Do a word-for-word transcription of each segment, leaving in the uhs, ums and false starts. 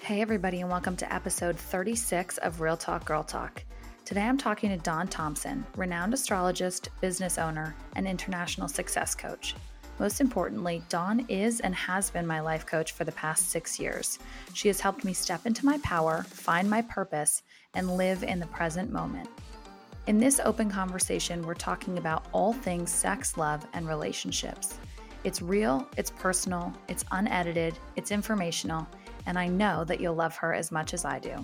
Hey everybody, and welcome to episode thirty-six of Real Talk Girl Talk. Today I'm talking to Dawn Thompson, renowned astrologist, business owner, and international success coach. Most importantly, Dawn is and has been my life coach for the past six years. She has helped me step into my power, find my purpose, and live in the present moment. In this open conversation, we're talking about all things sex, love, and relationships. It's real, it's personal, it's unedited, it's informational, and I know that you'll love her as much as I do.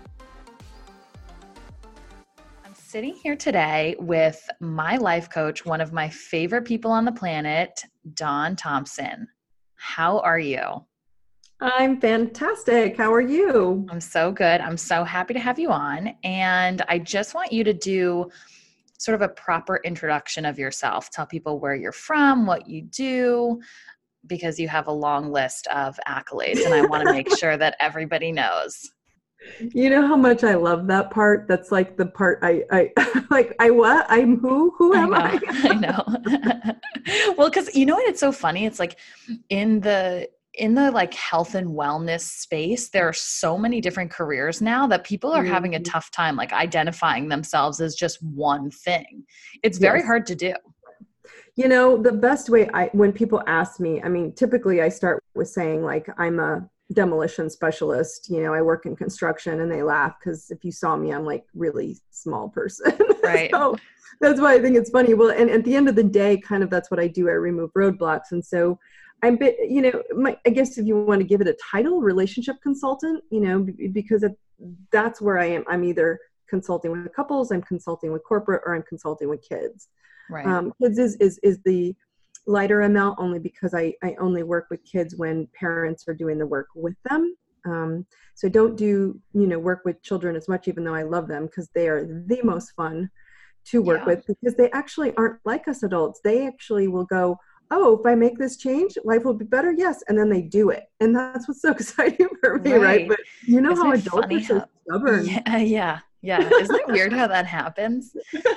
I'm sitting here today with my life coach, one of my favorite people on the planet, Dawn Thompson. How are you? I'm fantastic. How are you? I'm so good. I'm so happy to have you on. And I just want you to do sort of a proper introduction of yourself. Tell people where you're from, what you do, because you have a long list of accolades and I want to make sure that everybody knows. You know how much I love that part? That's like the part I, I like, I what? I'm who? Who am I? I know. I know. Well, because you know what? It's so funny. It's like in the in the like health and wellness space, there are so many different careers now that people are mm-hmm. having a tough time like identifying themselves as just one thing. It's very yes. hard to do. You know, the best way I, when people ask me, I mean, typically I start with saying like, I'm a demolition specialist, you know, I work in construction, and they laugh because if you saw me, I'm like really small person. Right. So that's why I think it's funny. Well, and at the end of the day, kind of that's what I do. I remove roadblocks. And so I'm bit, you know, my, I guess if you want to give it a title, relationship consultant, you know, because it, that's where I am. I'm either consulting with couples, I'm consulting with corporate, or I'm consulting with kids. Right. Um, kids is, is, is the lighter amount only because I, I only work with kids when parents are doing the work with them. Um, so I don't do, you know, work with children as much, even though I love them because they are the most fun to work yeah. with because they actually aren't like us adults. They actually will go, oh, if I make this change, life will be better. Yes. And then they do it. And that's what's so exciting for me. Right. right? But you know Isn't how adults are so how, stubborn. Yeah. Yeah. Yeah. Isn't it weird how that happens?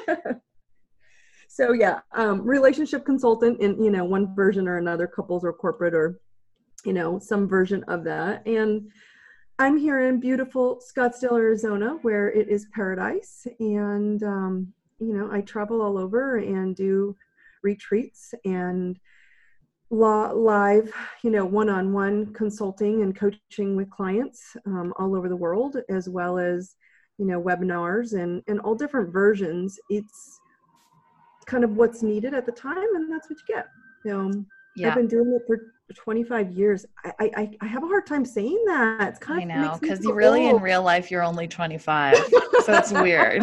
So yeah, um, relationship consultant in, you know, one version or another, couples or corporate or, you know, some version of that. And I'm here in beautiful Scottsdale, Arizona, where it is paradise. And, um, you know, I travel all over and do retreats and law, live, you know, one-on-one consulting and coaching with clients um, all over the world, as well as, you know, webinars and, and all different versions. It's kind of what's needed at the time, and that's what you get. Um, yeah. I've been doing it for twenty-five years. I, I I have a hard time saying that. It's kind I of know, because you really old. In real life you're only twenty-five, so it's weird.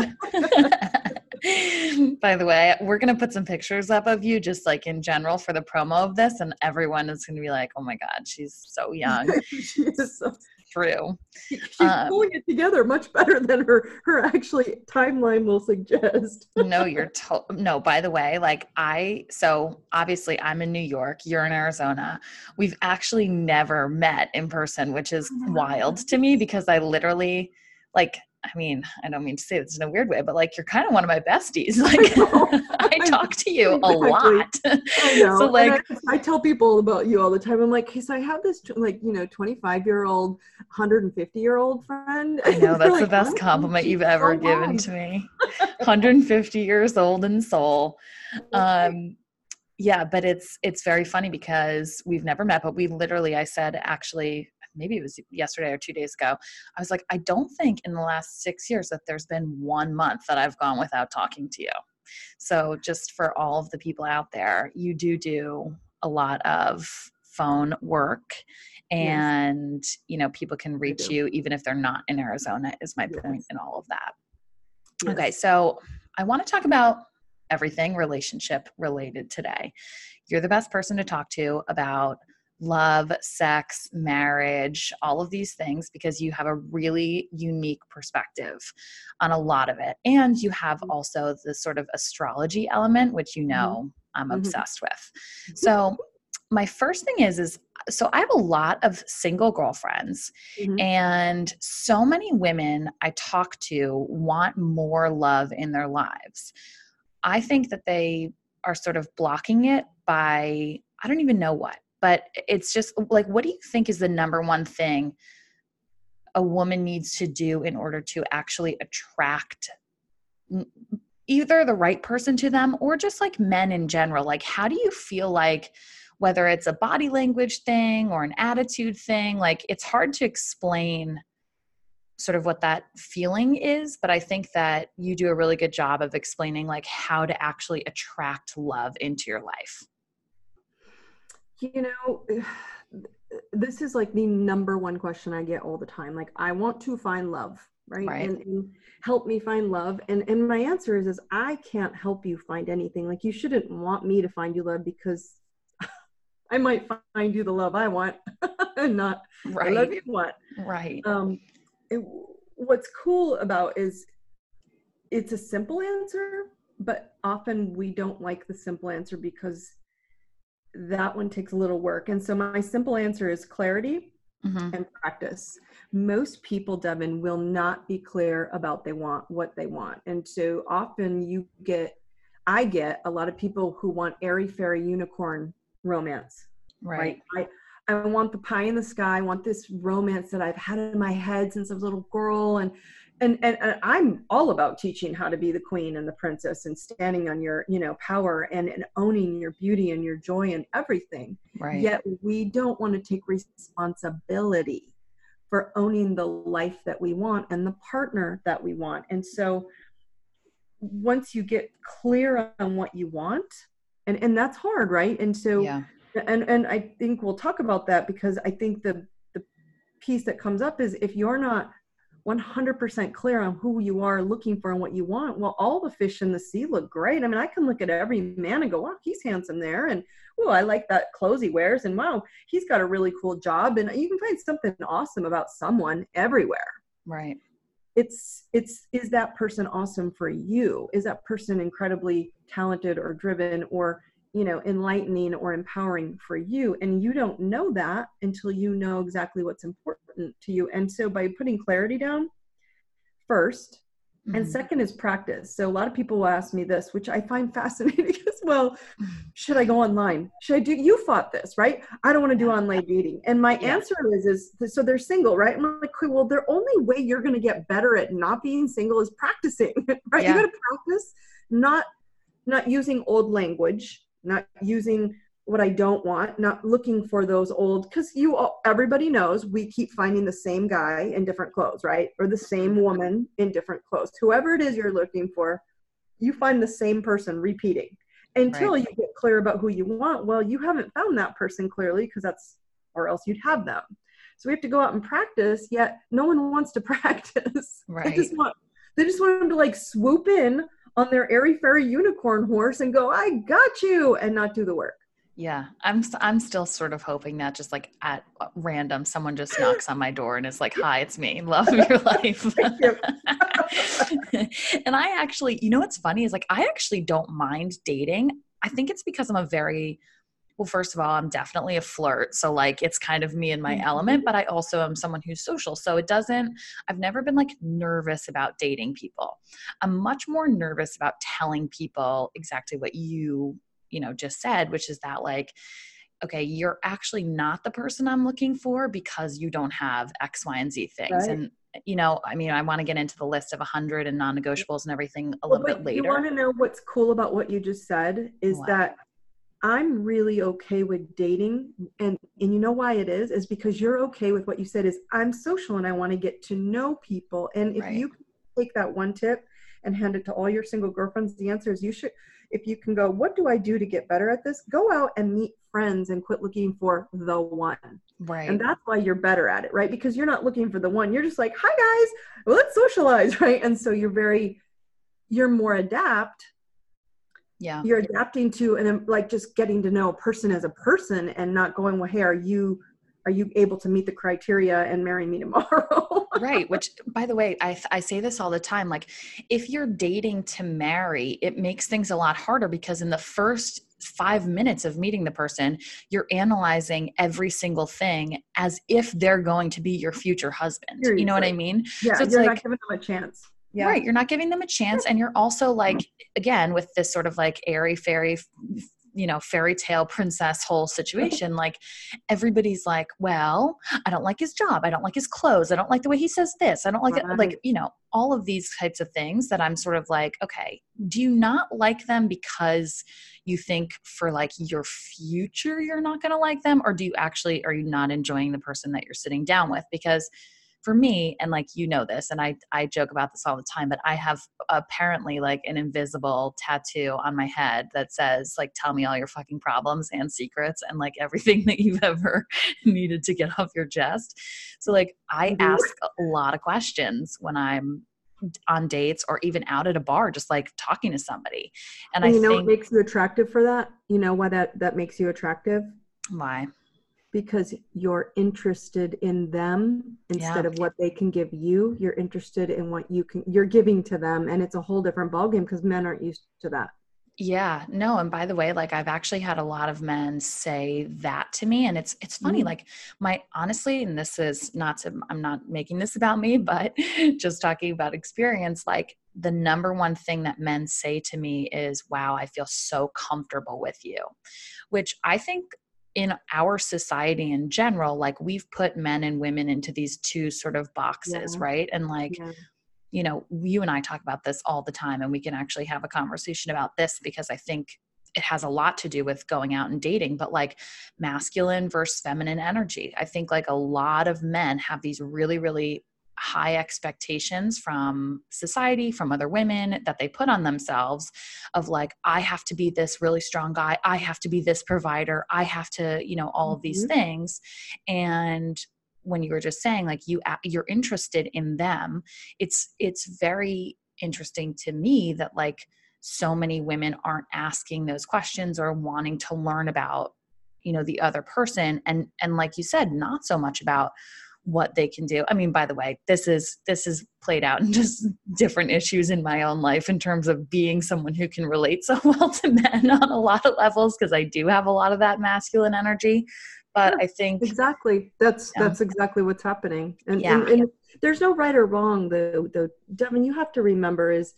By the way, we're gonna put some pictures up of you just like in general for the promo of this, and everyone is gonna be like, "Oh my God, she's so young." She is so true. She's um, pulling it together much better than her her actually timeline will suggest. no, you're to- no, by the way, like I, so obviously I'm in New York, you're in Arizona. We've actually never met in person, which is wild to me because I literally like, I mean, I don't mean to say this in a weird way, but like, you're kind of one of my besties. Like I, I talk to you exactly. a lot. I know. So like, I, I tell people about you all the time. I'm like, hey, so I have this like, you know, twenty-five year old, one hundred fifty year old friend. I know that's like, the best compliment you've ever so given long. to me. one hundred fifty years old in soul. Um, yeah, but it's, it's very funny because we've never met, but we literally, I said, actually, maybe it was yesterday or two days ago. I was like, I don't think in the last six years that there's been one month that I've gone without talking to you. So just for all of the people out there, you do do a lot of phone work and, yes. you know, people can reach you even if they're not in Arizona is my yes. point in all of that. Yes. Okay. So I want to talk about everything relationship related today. You're the best person to talk to about love, sex, marriage, all of these things, because you have a really unique perspective on a lot of it. And you have also the sort of astrology element, which you know mm-hmm. I'm mm-hmm. obsessed with. So my first thing is, is so I have a lot of single girlfriends mm-hmm. and so many women I talk to want more love in their lives. I think that they are sort of blocking it by, I don't even know what. But it's just like, what do you think is the number one thing a woman needs to do in order to actually attract either the right person to them or just like men in general? Like, how do you feel like, whether it's a body language thing or an attitude thing, like it's hard to explain sort of what that feeling is, but I think that you do a really good job of explaining like how to actually attract love into your life. You know, this is like the number one question I get all the time. Like, I want to find love, right? Right. And, and help me find love. And and my answer is, is I can't help you find anything. Like, you shouldn't want me to find you love, because I might find you the love I want and not right. the love you want. Right. Um, it, what's cool about is it's a simple answer, but often we don't like the simple answer because that one takes a little work. And so my simple answer is clarity mm-hmm. and practice. Most people, Devin, will not be clear about they want what they want. And so often you get, I get a lot of people who want airy fairy unicorn romance. Right. right? I, I want the pie in the sky. I want this romance that I've had in my head since I was a little girl. And And, and and I'm all about teaching how to be the queen and the princess and standing on your, you know, power and, and owning your beauty and your joy and everything. Right. Yet we don't want to take responsibility for owning the life that we want and the partner that we want. And so once you get clear on what you want, and, and that's hard, right? And so, yeah. and, and I think we'll talk about that, because I think the, the piece that comes up is if you're not one hundred percent clear on who you are looking for and what you want, well, all the fish in the sea look great. I mean, I can look at every man and go, wow, he's handsome there. And, oh, I like that clothes he wears. And wow, he's got a really cool job. And you can find something awesome about someone everywhere. Right. It's, it's, is that person awesome for you? Is that person incredibly talented or driven or, you know, enlightening or empowering for you? And you don't know that until you know exactly what's important to you. And so by putting clarity down first, mm-hmm. and second is practice. So a lot of people will ask me this, which I find fascinating as well. Should I go online? Should I do, you fought this, right? I don't want to do online dating. And my yeah. answer is, is, so they're single, right? And I'm like, well, the only way you're going to get better at not being single is practicing, right? Yeah. You got to practice, not, not using old language, not using what I don't want, not looking for those old, because you all, everybody knows we keep finding the same guy in different clothes, right? Or the same woman in different clothes. Whoever it is you're looking for, you find the same person repeating until right. you get clear about who you want. Well, you haven't found that person clearly, because that's, or else you'd have them. So we have to go out and practice, yet no one wants to practice. Right. They just want, they just want them to like swoop in on their airy fairy unicorn horse and go, I got you, and not do the work. Yeah. I'm, I'm still sort of hoping that just like at random, someone just knocks on my door and is like, hi, it's me. Love your life. You. And I actually, you know, what's funny is like, I actually don't mind dating. I think it's because I'm a very, well, first of all, I'm definitely a flirt. So like, it's kind of me in my element, but I also am someone who's social. So it doesn't, I've never been like nervous about dating people. I'm much more nervous about telling people exactly what you, you know, just said, which is that like, okay, you're actually not the person I'm looking for because you don't have X, Y, and Z things. Right. And, you know, I mean, I want to get into the list of a hundred and non-negotiables and everything a little well, bit later. You want to know what's cool about what you just said is wow. that I'm really okay with dating. And, and you know why it is, is because you're okay with what you said is I'm social and I want to get to know people. And if right. you take that one tip and hand it to all your single girlfriends, the answer is you should, if you can go, what do I do to get better at this? Go out and meet friends and quit looking for the one. Right. And that's why you're better at it, right? Because you're not looking for the one. You're just like, hi guys, well, let's socialize, right? And so you're very, you're more adapt. Yeah. You're adapting to, and like just getting to know a person as a person and not going, well, hey, are you, are you able to meet the criteria and marry me tomorrow? Right. Which, by the way, I, I say this all the time. Like if you're dating to marry, it makes things a lot harder because in the first five minutes of meeting the person, you're analyzing every single thing as if they're going to be your future husband. Seriously. You know what I mean? Yeah. So it's you're like, not giving them a chance. Yeah. Right. You're not giving them a chance. And you're also like, again, with this sort of like airy fairy you know, fairy tale princess whole situation. Like everybody's like, well, I don't like his job. I don't like his clothes. I don't like the way he says this. I don't like it. Right. Like, you know, all of these types of things that I'm sort of like, okay, do you not like them because you think for like your future, you're not going to like them? Or do you actually, are you not enjoying the person that you're sitting down with? Because for me, and like, you know this, and I, I joke about this all the time, but I have apparently like an invisible tattoo on my head that says like, tell me all your fucking problems and secrets and like everything that you've ever needed to get off your chest. So like, I ask a lot of questions when I'm on dates or even out at a bar, just like talking to somebody. And, and I you know think, what makes you attractive for that? You know why that, that makes you attractive? Why? Because you're interested in them instead Yeah. of what they can give you. You're interested in what you can, you're giving to them. And it's a whole different ballgame because men aren't used to that. Yeah, no. And by the way, like I've actually had a lot of men say that to me. And it's, it's funny, Mm. like my, honestly, and this is not to, I'm not making this about me, but just talking about experience, like the number one thing that men say to me is, wow, I feel so comfortable with you, which I think in our society in general, like we've put men and women into these two sort of boxes, Yeah. right? And like, Yeah. you know, you and I talk about this all the time, and we can actually have a conversation about this because I think it has a lot to do with going out and dating, but like masculine versus feminine energy. I think like a lot of men have these really, really high expectations from society, from other women that they put on themselves of like, I have to be this really strong guy. I have to be this provider. I have to, you know, all of these Mm-hmm. things. And when you were just saying like you, you're interested in them, it's, it's very interesting to me that like so many women aren't asking those questions or wanting to learn about, you know, the other person. And, and like you said, not so much about what they can do. I mean, by the way, this is, this is played out in just different issues in my own life in terms of being someone who can relate so well to men on a lot of levels. Cause I do have a lot of that masculine energy, but Yeah, I think exactly that's, yeah. that's exactly what's happening. And, Yeah. and, and there's no right or wrong though, though, Devin, you have to remember is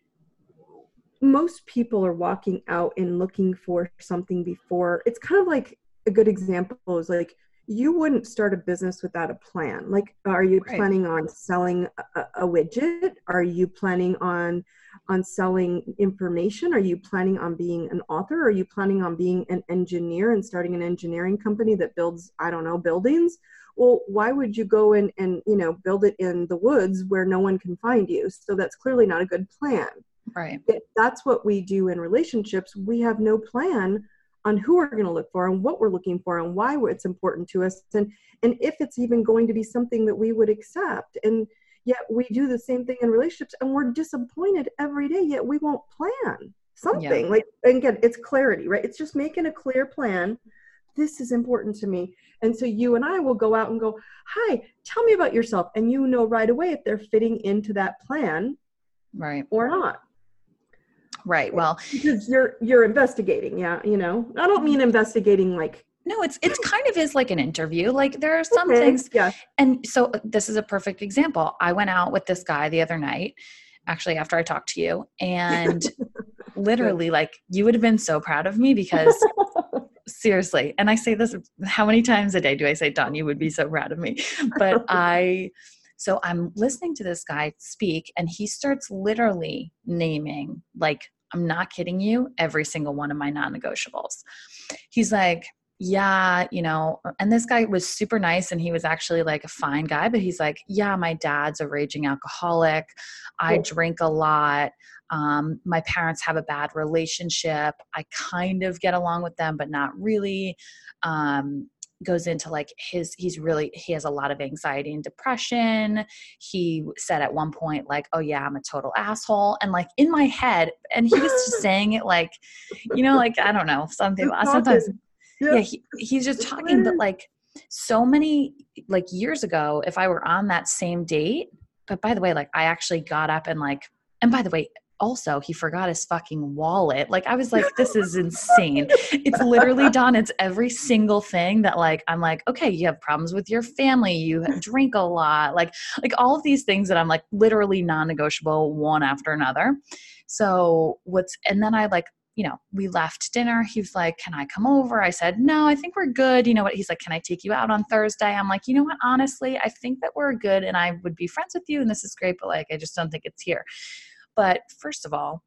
most people are walking out and looking for something before. It's kind of like a good example is like, you wouldn't start a business without a plan. Like, are you Right. planning on selling a, a widget? Are you planning on, on selling information? Are you planning on being an author? Are you planning on being an engineer and starting an engineering company that builds, I don't know, buildings? Well, why would you go in and, you know, build it in the woods where no one can find you? So that's clearly not a good plan. Right. That's what we do in relationships. We have no plan on who we're going to look for and what we're looking for and why it's important to us. And, and if it's even going to be something that we would accept. And yet we do the same thing in relationships and we're disappointed every day, yet we won't plan something. Yeah. Like, and again, it's clarity, right? It's just making a clear plan. This is important to me. And so you and I will go out and go, hi, tell me about yourself. And you know right away if they're fitting into that plan right. or not. Right. Well, because you're, you're investigating. Yeah. You know, I don't mean investigating like, no, it's, it's kind of is like an interview. Like there are some okay, things. Yeah. And so this is a perfect example. I went out with this guy the other night, actually, after I talked to you, and literally like you would have been so proud of me because seriously. And I say this, how many times a day do I say, Dawn, you would be so proud of me. But I, so I'm listening to this guy speak and he starts literally naming, like, I'm not kidding you, every single one of my non-negotiables. He's like, yeah, you know, and this guy was super nice and he was actually like a fine guy, but he's like, yeah, my dad's a raging alcoholic. I drink a lot. Um, my parents have a bad relationship. I kind of get along with them, but not really. Um, goes into like his, he's really, he has a lot of anxiety and depression. He said at one point, like, oh yeah, I'm a total asshole. And like in my head, and he was just saying it like, you know, like, I don't know, some people, sometimes, yeah, yeah he, he's just talking, but like so many, like years ago, if I were on that same date, but by the way, like I actually got up and like, and by the way, also, he forgot his fucking wallet. Like, I was like, this is insane. It's literally done. It's every single thing that like, I'm like, okay, you have problems with your family. You drink a lot. Like, like all of these things that I'm like literally non-negotiable one after another. So what's, and then I like, you know, we left dinner. He was like, can I come over? I said, no, I think we're good. You know what? He's like, can I take you out on Thursday? I'm like, you know what? Honestly, I think that we're good and I would be friends with you and this is great, but like, I just don't think it's here. But first of all,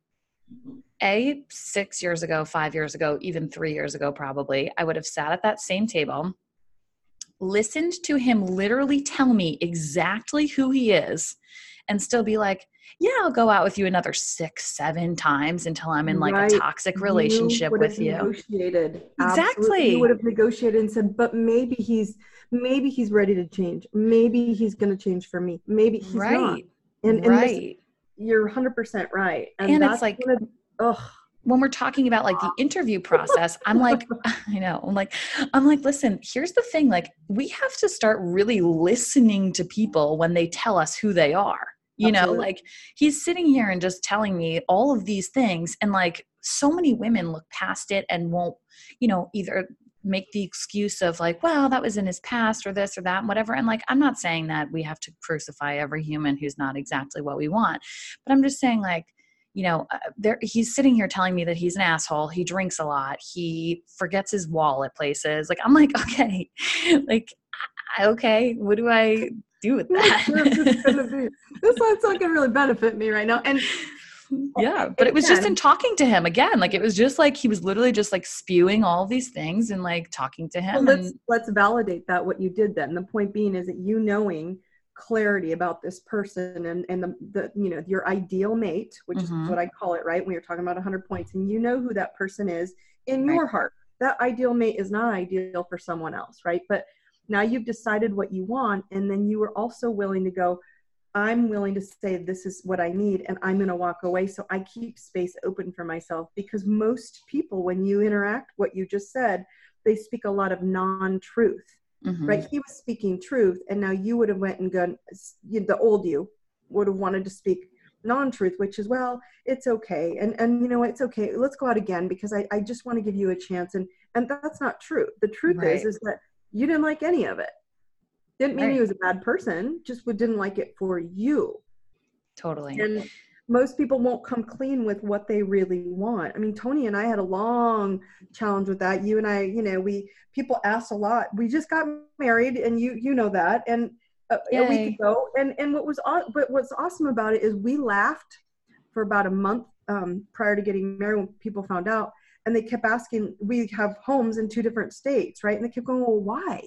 A, six years ago, five years ago, even three years ago, probably, I would have sat at that same table, listened to him literally tell me exactly who he is and still be like, yeah, I'll go out with you another six, seven times until I'm in like right. a toxic relationship you with you. Negotiated. Exactly. Absolutely. You would have negotiated and said, but maybe he's, maybe he's ready to change. Maybe he's going to change for me. Maybe he's right. not. And, and right. This, you're one hundred percent right. And, and that's it's like, of, ugh. when we're talking about like the interview process, I'm like, I know, I'm like, I'm like, listen, here's the thing. Like we have to start really listening to people when they tell us who they are. You Absolutely. know, like he's sitting here and just telling me all of these things. And like so many women look past it and won't, you know, either make the excuse of like, well, that was in his past or this or that and whatever. And like, I'm not saying that we have to crucify every human who's not exactly what we want, but I'm just saying like, you know, uh, there, he's sitting here telling me that he's an asshole. He drinks a lot. He forgets his wallet places. Like, I'm like, okay, like, I, okay, what do I do with that? This one's not going to really benefit me right now. And yeah, but it was just in talking to him again. Like, it was just like, he was literally just like spewing all these things and like talking to him. Well, let's, and, let's validate that what you did then. The point being is that you knowing clarity about this person and, and the, the, you know, your ideal mate, which mm-hmm. is what I call it, right? When you're talking about one hundred points and you know who that person is in right. your heart, that ideal mate is not ideal for someone else, right? But now you've decided what you want. And then you were also willing to go, I'm willing to say, this is what I need. And I'm going to walk away. So I keep space open for myself, because most people, when you interact, what you just said, they speak a lot of non-truth. Mm-hmm. Right? He was speaking truth. And now you would have went and gone, the old you would have wanted to speak non-truth, which is, well, it's okay. And, and you know, it's okay. Let's go out again, because I, I just want to give you a chance. And, and that's not true. The truth right. is, is that you didn't like any of it. Didn't mean right. he was a bad person, just didn't like it for you. Totally. And most people won't come clean with what they really want. I mean, Tony and I had a long challenge with that. You and I, you know, we, people asked a lot. We just got married, and you, you know that, and a, a week ago. And, and what was, but what's awesome about it is we laughed for about a month um, prior to getting married when people found out, and they kept asking, we have homes in two different states, right? And they kept going, well, why?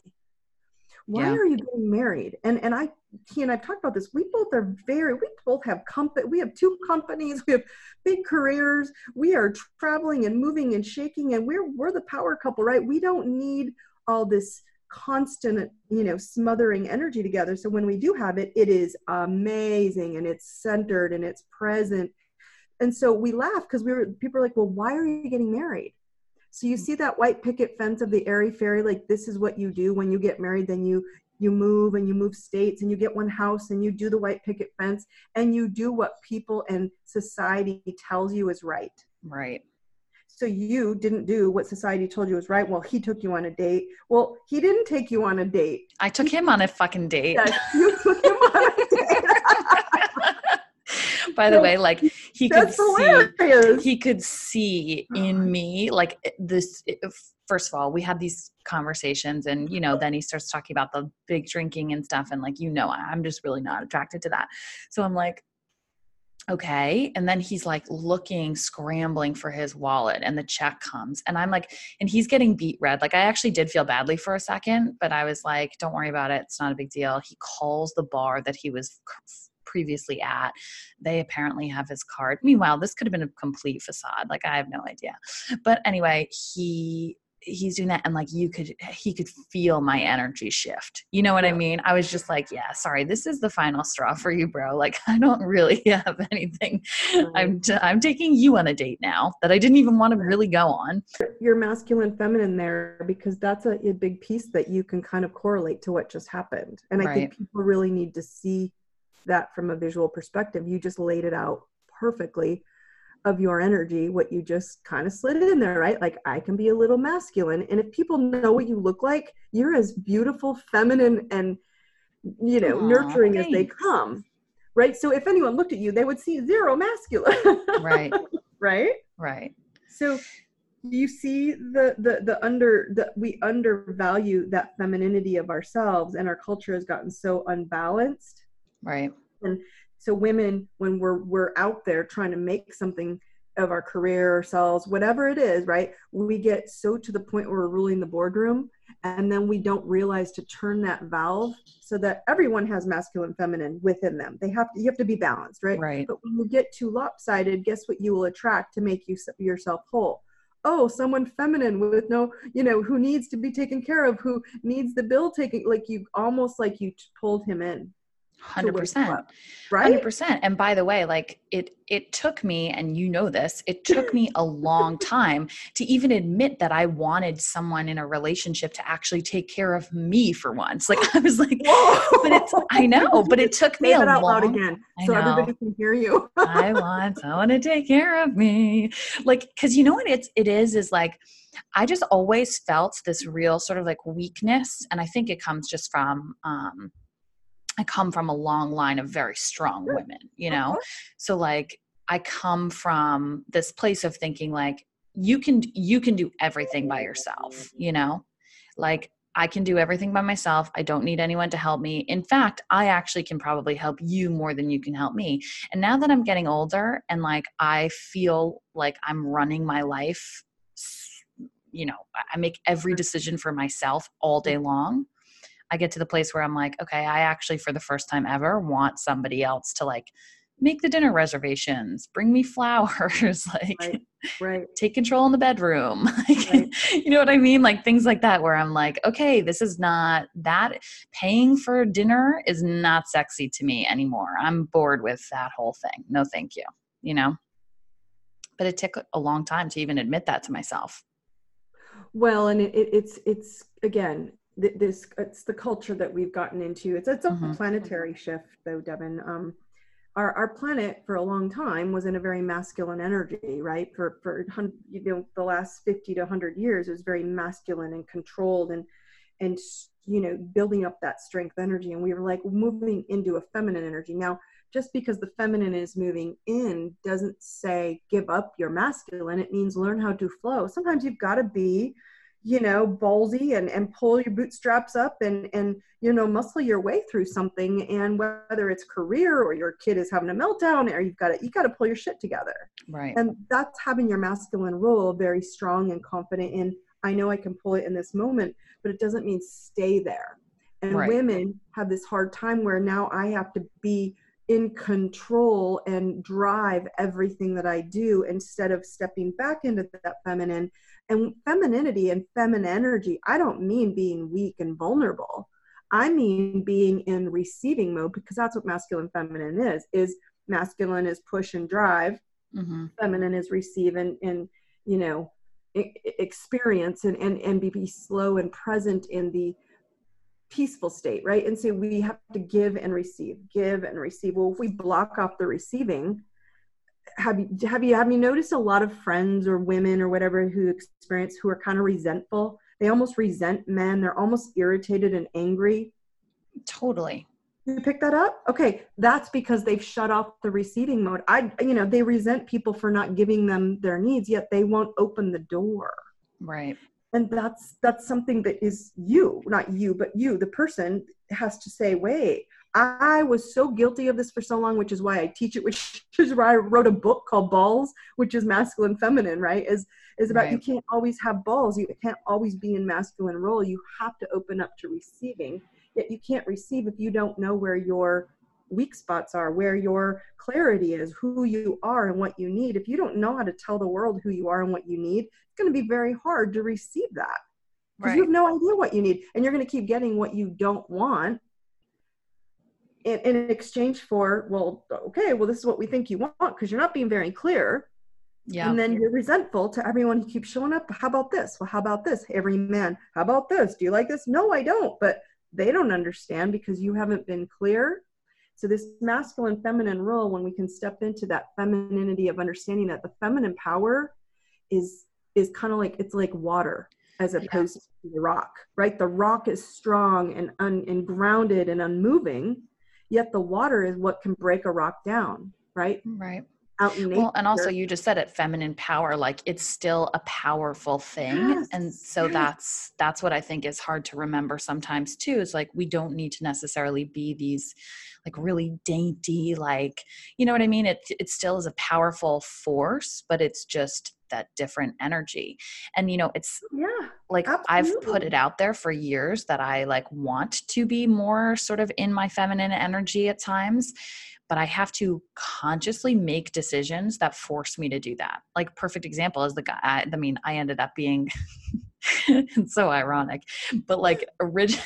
Why yeah. are you getting married? And and I, he and I've talked about this. We both are very, we both have company. We have two companies. We have big careers. We are traveling and moving and shaking, and we're we're the power couple, right? We don't need all this constant, you know, smothering energy together. So when we do have it, it is amazing, and it's centered and it's present. And so we laugh because we were, people are like, well, why are you getting married? So you see that white picket fence of the airy fairy, like this is what you do when you get married. Then you you move and you move states and you get one house and you do the white picket fence and you do what people and society tells you is right. Right. So you didn't do what society told you was right. Well, he took you on a date. Well, he didn't take you on a date. I took him on a fucking date. Yes, you took him on a date. By the way, like he could see, he could see in me like this. First of all, we had these conversations, and you know, then he starts talking about the big drinking and stuff, and like, you know, I'm just really not attracted to that. So I'm like, okay. And then he's like looking, scrambling for his wallet, and the check comes, and I'm like, and he's getting beat red. Like I actually did feel badly for a second, but I was like, don't worry about it. It's not a big deal. He calls the bar that he was previously at. They apparently have his card. Meanwhile, this could have been a complete facade. Like I have no idea. But anyway, he he's doing that, and like you could he could feel my energy shift. You know what I mean? I was just like, yeah, sorry, this is the final straw for you, bro. Like I don't really have anything. I'm t- I'm taking you on a date now that I didn't even want to really go on. You're masculine, feminine there, because that's a, a big piece that you can kind of correlate to what just happened. And I right. think people really need to see that from a visual perspective. You just laid it out perfectly of your energy, what you just kind of slid in there, right? Like I can be a little masculine. And if people know what you look like, you're as beautiful, feminine, and, you know, Aww, nurturing thanks. As they come, right? So if anyone looked at you, they would see zero masculine. Right. Right. Right. So you see the, the, the under, the, we undervalue that femininity of ourselves, and our culture has gotten so unbalanced. Right. And so women, when we're, we're out there trying to make something of our career, ourselves, whatever it is, right? We get so to the point where we're ruling the boardroom, and then we don't realize to turn that valve so that everyone has masculine, feminine within them. They have to, you have to be balanced, right? Right. But when you get too lopsided, guess what you will attract to make you yourself whole? Oh, someone feminine with no, you know, who needs to be taken care of, who needs the bill taken, like you, almost like you pulled him in. one hundred percent. Right? one hundred percent. And by the way, like it, it took me, and you know this, it took me a long time to even admit that I wanted someone in a relationship to actually take care of me for once. Like I was like, Whoa. but it's, I know, but it took me Say a that out long, loud again, I so know. everybody can hear you. I want someone to take care of me. Like, cause you know what it's, it is, is like, I just always felt this real sort of like weakness. And I think it comes just from, um, I come from a long line of very strong women, you know? So like, I come from this place of thinking like, you can, you can do everything by yourself, you know? Like I can do everything by myself. I don't need anyone to help me. In fact, I actually can probably help you more than you can help me. And now that I'm getting older and like, I feel like I'm running my life, you know, I make every decision for myself all day long. I get to the place where I'm like, okay, I actually, for the first time ever, want somebody else to like make the dinner reservations, bring me flowers, like right, right. take control in the bedroom. Like, right. You know what I mean? Like things like that, where I'm like, okay, this is not that, paying for dinner is not sexy to me anymore. I'm bored with that whole thing. No, thank you. You know, but it took a long time to even admit that to myself. Well, and it, it, it's, it's again, this, it's the culture that we've gotten into. It's, it's a mm-hmm. planetary shift though, Devin. Um, our, our planet for a long time was in a very masculine energy, right? For, for, you know, the last fifty to a hundred years, it was very masculine and controlled and, and, you know, building up that strength energy. And we were like moving into a feminine energy. Now, just because the feminine is moving in doesn't say give up your masculine. It means learn how to flow. Sometimes you've got to be, you know, ballsy and, and pull your bootstraps up and, and, you know, muscle your way through something. And whether it's career or your kid is having a meltdown, or you've got to, you got to pull your shit together. Right. And that's having your masculine role very strong and confident in, I know I can pull it in this moment, but it doesn't mean stay there. And right. women have this hard time where now I have to be in control and drive everything that I do instead of stepping back into that feminine. And femininity and feminine energy, I don't mean being weak and vulnerable. I mean being in receiving mode, because that's what masculine feminine is, is masculine is push and drive. Mm-hmm. Feminine is receive and, and you know, experience and, and, and be slow and present in the peaceful state, right? And so we have to give and receive, give and receive. Well, if we block off the receiving, have you have you have you noticed a lot of friends or women or whatever who experience who are kind of resentful? They almost resent men. They're almost irritated and angry. Totally. You pick that up? Okay, that's because they've shut off the receiving mode. I, you know, they resent people for not giving them their needs, yet they won't open the door. Right. And that's that's something that is you, not you, but you, the person has to say, wait, I was so guilty of this for so long, which is why I teach it, which is why I wrote a book called Balls, which is masculine feminine, right? Is is about right. You can't always have balls. You can't always be in masculine role. You have to open up to receiving. Yet you can't receive if you don't know where your weak spots are, where your clarity is, who you are and what you need. If you don't know how to tell the world who you are and what you need, it's going to be very hard to receive that. Because right. you have no idea what you need. And you're going to keep getting what you don't want in, in exchange for, well, okay, well, this is what we think you want, because you're not being very clear. Yeah. And then you're resentful to everyone who keeps showing up. How about this? Well, how about this? Every man, how about this? Do you like this? No, I don't. But they don't understand because you haven't been clear. So this masculine feminine role, when we can step into that femininity of understanding that the feminine power is is kind of like, it's like water as opposed yeah. to the rock, right? The rock is strong and un, and grounded and unmoving, yet the water is what can break a rock down, right? Right. out in nature. Well, and also you just said it, feminine power, like it's still a powerful thing. Yes, And so yes. that's, that's what I think is hard to remember sometimes too, is like, we don't need to necessarily be these like really dainty, like, you know what I mean? It, it still is a powerful force, but it's just that different energy. And, you know, it's Yeah, like, absolutely. I've put it out there for years that I like want to be more sort of in my feminine energy at times, but I have to consciously make decisions that force me to do that. Like, perfect example is the guy, I, I mean, I ended up being, it's so ironic, but like originally,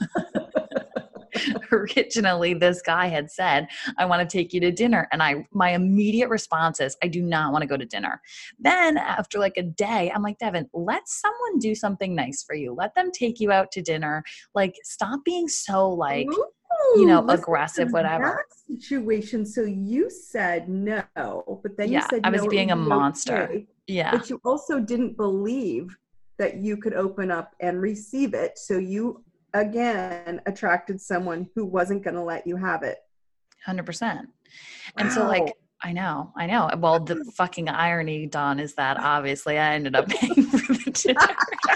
originally this guy had said, I want to take you to dinner. And I, my immediate response is, I do not want to go to dinner. Then after like a day, I'm like, Devin, let someone do something nice for you. Let them take you out to dinner. Like, stop being so like, Ooh, you know, listen aggressive, to whatever. that situation. So you said no, but then you Yeah. said I no, was it being a would be monster. okay. Yeah. But you also didn't believe that you could open up and receive it. So you again attracted someone who wasn't going to let you have it. one hundred percent. And so Wow. like, I know, I know. Well, the fucking irony, Dawn, is that obviously I ended up paying for the dinner.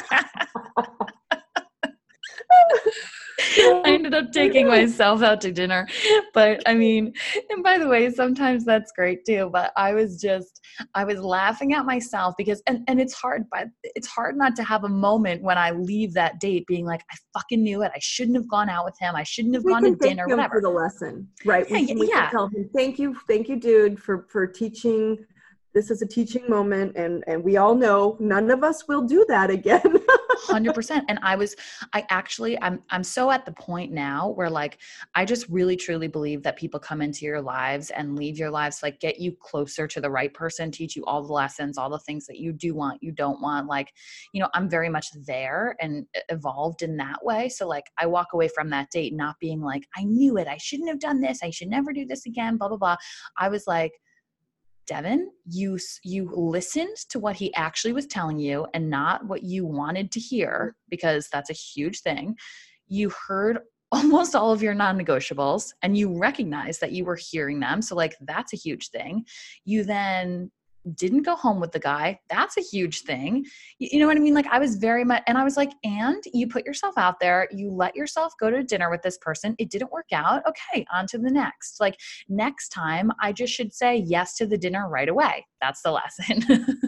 I ended up taking myself out to dinner. But I mean, and by the way, sometimes that's great too. But I was just, I was laughing at myself because, and, and it's hard, but it's hard not to have a moment when I leave that date being like, I fucking knew it. I shouldn't have gone out with him. I shouldn't have We gone to can thank dinner, him whatever. for the lesson, right? Yeah, We can, we yeah. can tell him, thank you, thank you, dude, for for teaching. This is a teaching moment, and and we all know none of us will do that again. one hundred percent. And I was, I actually, I'm, I'm so at the point now where like, I just really truly believe that people come into your lives and leave your lives, like get you closer to the right person, teach you all the lessons, all the things that you do want, you don't want. Like, you know, I'm very much there and evolved in that way. So like, I walk away from that date not being like, I knew it. I shouldn't have done this. I should never do this again, blah, blah, blah. I was like, Devin, you you listened to what he actually was telling you and not what you wanted to hear, because that's a huge thing. You heard almost all of your non-negotiables and you recognized that you were hearing them. So like, that's a huge thing. You then didn't go home with the guy. That's a huge thing. You, you know what I mean? Like, I was very much, and I was like, and you put yourself out there, you let yourself go to dinner with this person. It didn't work out. Okay, on to the next. Like, next time I just should say yes to the dinner right away. That's the lesson.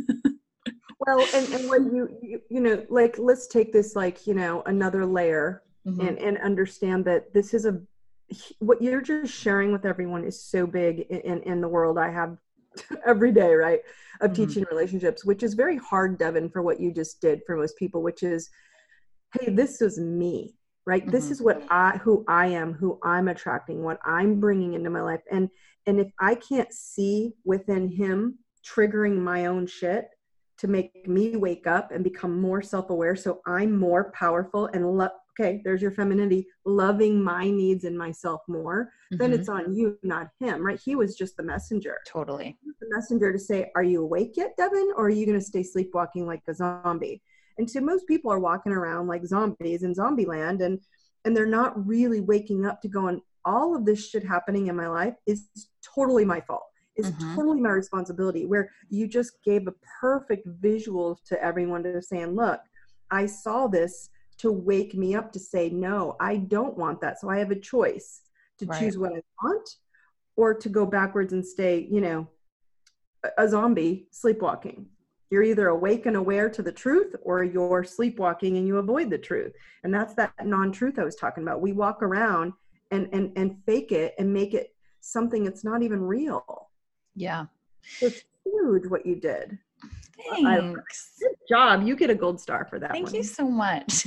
Well, and, and what you, you, you know, like, let's take this, like, you know, another layer mm-hmm. and, and understand that this is a, what you're just sharing with everyone is so big in, in, in the world I have every day, right, of mm-hmm. teaching relationships, which is very hard, Devin, for what you just did for most people, which is, hey, this is me, right? Mm-hmm. This is what I, who I am, who I'm attracting, what I'm bringing into my life. And, and if I can't see within him triggering my own shit to make me wake up and become more self-aware, so I'm more powerful and love, okay, there's your femininity, loving my needs and myself more, mm-hmm. then it's on you, not him, right? He was just the messenger. Totally. The messenger to say, are you awake yet, Devin? Or are you going to stay sleepwalking like a zombie? And so most people are walking around like zombies in zombie land, and, and they're not really waking up to going, all of this shit happening in my life is totally my fault. It's mm-hmm. totally my responsibility, where you just gave a perfect visual to everyone to saying, look, I saw this to wake me up to say, no, I don't want that. So I have a choice to right. choose what I want, or to go backwards and stay, you know, a, a zombie sleepwalking. You're either awake and aware to the truth, or you're sleepwalking and you avoid the truth. And that's that non-truth I was talking about. We walk around and, and, and fake it and make it something that's not even real. Yeah. It's huge what you did. Thanks. Good job. You get a gold star for that. Thank one. you so much.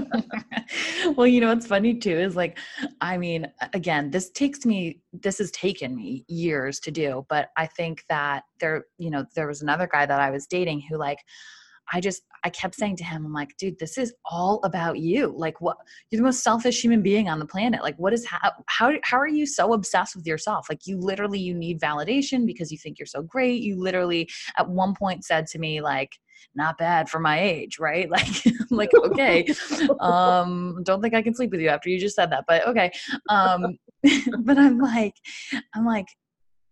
Well, you know, what's funny too is like, I mean, again, this takes me, this has taken me years to do, but I think that there, you know, there was another guy that I was dating who like, I just, I kept saying to him, I'm like, dude, this is all about you. Like, what, you're the most selfish human being on the planet. Like, what is, how, how, how are you so obsessed with yourself? Like, you literally, you need validation because you think you're so great. You literally at one point said to me, like, not bad for my age, right? Like, like, okay. Um, don't think I can sleep with you after you just said that, but okay. Um, but I'm like, I'm like,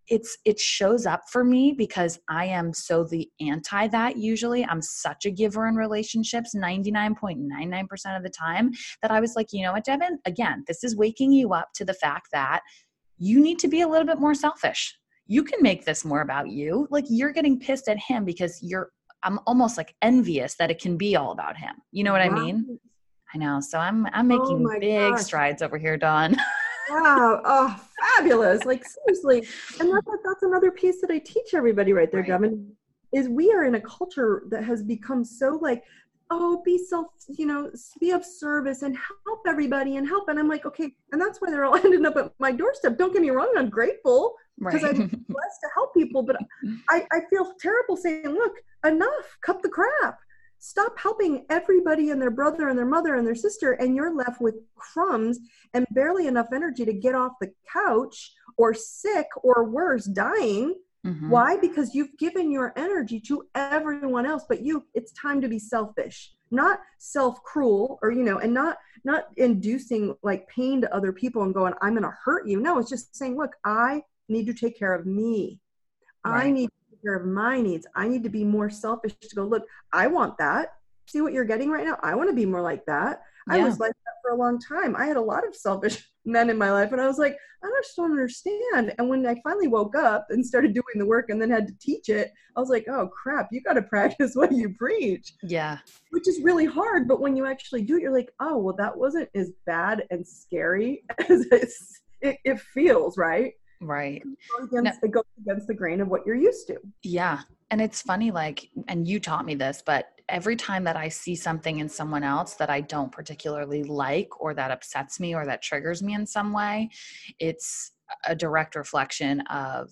it's, it shows up for me because I am so the anti that usually. I'm such a giver in relationships ninety-nine point nine nine percent of the time that I was like, you know what, Devin, again, this is waking you up to the fact that you need to be a little bit more selfish. You can make this more about you. Like you're getting pissed at him because you're, I'm almost like envious that it can be all about him. You know what I mean? I know. So I'm, I'm Oh making my big gosh. strides over here, Dawn. Wow. Oh, fabulous. Like seriously. And that's, that's another piece that I teach everybody right there, Right. Devin, is we are in a culture that has become so like, oh, be self, you know, be of service and help everybody and help. And I'm like, okay. And that's why they're all ending up at my doorstep. Don't get me wrong. I'm grateful because Right. I'm blessed to help people, but I, I feel terrible saying, look, enough, cut the crap. Stop helping everybody and their brother and their mother and their sister, and you're left with crumbs and barely enough energy to get off the couch or sick or worse, dying. Mm-hmm. Why? Because you've given your energy to everyone else, but you, it's time to be selfish, not self-cruel or, you know, and not, not inducing like pain to other people and going, I'm going to hurt you. No, it's just saying, look, I need to take care of me. Right. I need to take care of my needs. I need to be more selfish to go, look, I want that. See what you're getting right now? I want to be more like that. Yeah. I was like that for a long time. I had a lot of selfish men in my life. And I was like, I just don't understand. And when I finally woke up and started doing the work and then had to teach it, I was like, oh crap, you got to practice what you preach. Yeah. Which is really hard. But when you actually do it, you're like, oh, well, that wasn't as bad and scary as it's, it, it feels, right? Right. It goes, against, no. it goes against the grain of what you're used to. Yeah. And it's funny, like, and you taught me this, but every time that I see something in someone else that I don't particularly like, or that upsets me, or that triggers me in some way, it's a direct reflection of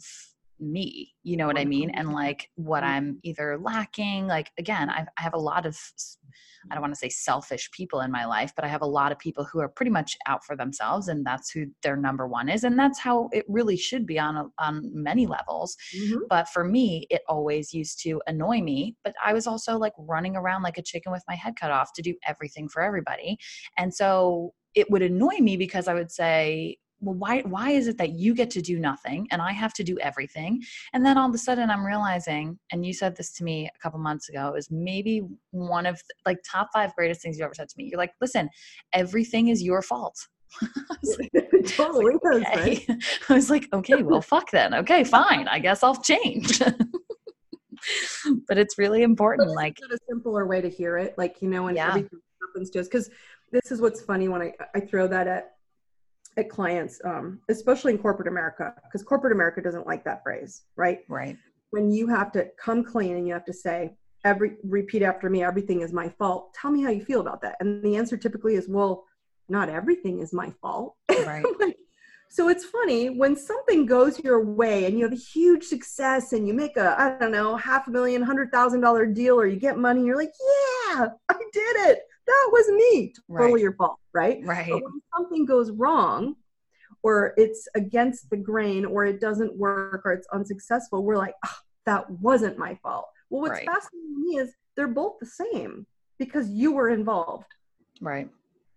me, you know what I mean? And like what I'm either lacking, like, again, I've, I have a lot of, I don't want to say selfish people in my life, but I have a lot of people who are pretty much out for themselves, and that's who their number one is. And that's how it really should be on, a, on many levels. Mm-hmm. But for me, it always used to annoy me, but I was also like running around like a chicken with my head cut off to do everything for everybody. And so it would annoy me because I would say, well, why, why is it that you get to do nothing and I have to do everything? And then all of a sudden I'm realizing, and you said this to me a couple months ago, is maybe one of the, like top five greatest things you ever said to me. You're like, listen, everything is your fault. I was like, totally. I was like, okay. Right? I was like, okay, well, fuck then. Okay, fine. I guess I'll change. But it's really important. Like a simpler way to hear it. Like, you know, when yeah. everything happens to us, because this is what's funny when I, I throw that at, at clients, um, especially in corporate America, because corporate America doesn't like that phrase, right? Right. When you have to come clean and you have to say, every repeat after me, everything is my fault. Tell me how you feel about that. And the answer typically is, well, not everything is my fault. Right. So it's funny when something goes your way and you have a huge success and you make a, I don't know, half a million, hundred thousand dollar deal, or you get money, you're like, yeah, I did it. That was me. Totally right. Your fault, right? Right. But when something goes wrong, or it's against the grain, or it doesn't work, or it's unsuccessful, we're like, oh, that wasn't my fault. Well, what's right. fascinating to me is they're both the same because you were involved. Right.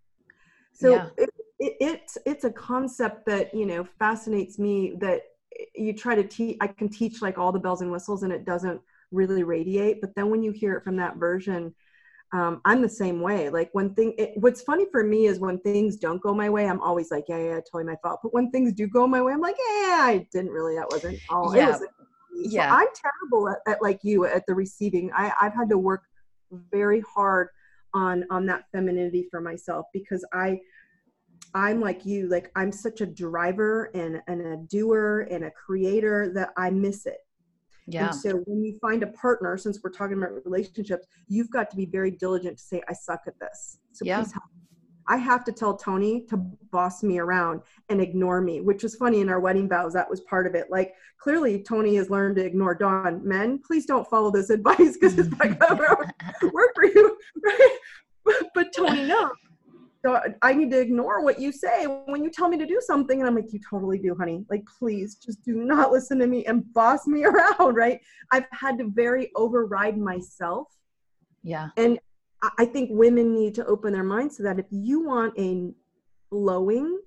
So yeah. it, it, it's it's a concept that, you know, fascinates me, that you try to teach. I can teach like all the bells and whistles, and it doesn't really radiate. But then when you hear it from that version, Um, I'm the same way. Like when thing, it, what's funny for me is when things don't go my way, I'm always like, yeah, yeah, totally my fault. But when things do go my way, I'm like, yeah, I didn't really, that wasn't all. Yeah. It wasn't so yeah. I'm terrible at, at like you at the receiving. I, I've had to work very hard on, on that femininity for myself, because I, I'm like you, like I'm such a driver and, and a doer and a creator that I miss it. Yeah. And so when you find a partner, since we're talking about relationships, you've got to be very diligent to say, I suck at this. So yeah. please help me. I have to tell Tony to boss me around and ignore me, which is funny. In our wedding vows, that was part of it. Like clearly Tony has learned to ignore Dawn. Men, please don't follow this advice because it's not going to work for you. Right? But, but Tony, no. So I need to ignore what you say when you tell me to do something. And I'm like, you totally do, honey. Like, please just do not listen to me and boss me around, right? I've had to very override myself. Yeah. And I think women need to open their minds to that. If you want a flowing,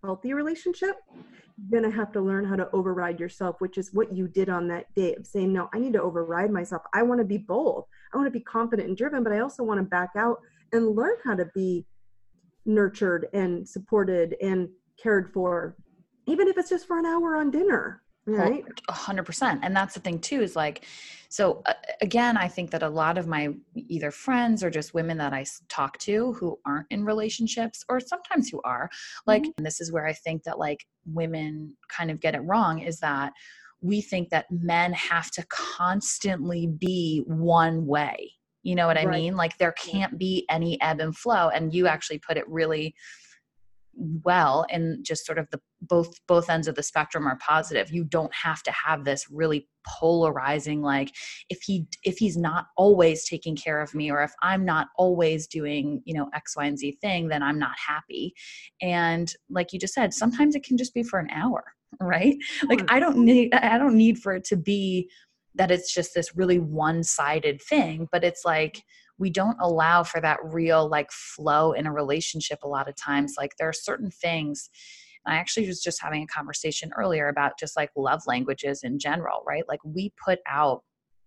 healthy relationship, you're going to have to learn how to override yourself, which is what you did on that date of saying, no, I need to override myself. I want to be bold. I want to be confident and driven, but I also want to back out and learn how to be nurtured and supported and cared for, even if it's just for an hour on dinner. Right. A hundred percent. And that's the thing too, is like, so uh, again, I think that a lot of my either friends or just women that I s- talk to who aren't in relationships, or sometimes who are, like, Mhm. and this is where I think that like women kind of get it wrong, is that we think that men have to constantly be one way. You know what I Right. mean? Like there can't be any ebb and flow. And you actually put it really well, and just sort of the both both ends of the spectrum are positive. You don't have to have this really polarizing, like if he if he's not always taking care of me, or if I'm not always doing, you know, X, Y, and Z thing, then I'm not happy. And like you just said, sometimes it can just be for an hour, right? Like Sure. I don't need I don't need for it to be that it's just this really one-sided thing, but it's like we don't allow for that real like flow in a relationship a lot of times. Like there are certain things. I actually was just having a conversation earlier about just like love languages in general, right? Like we put out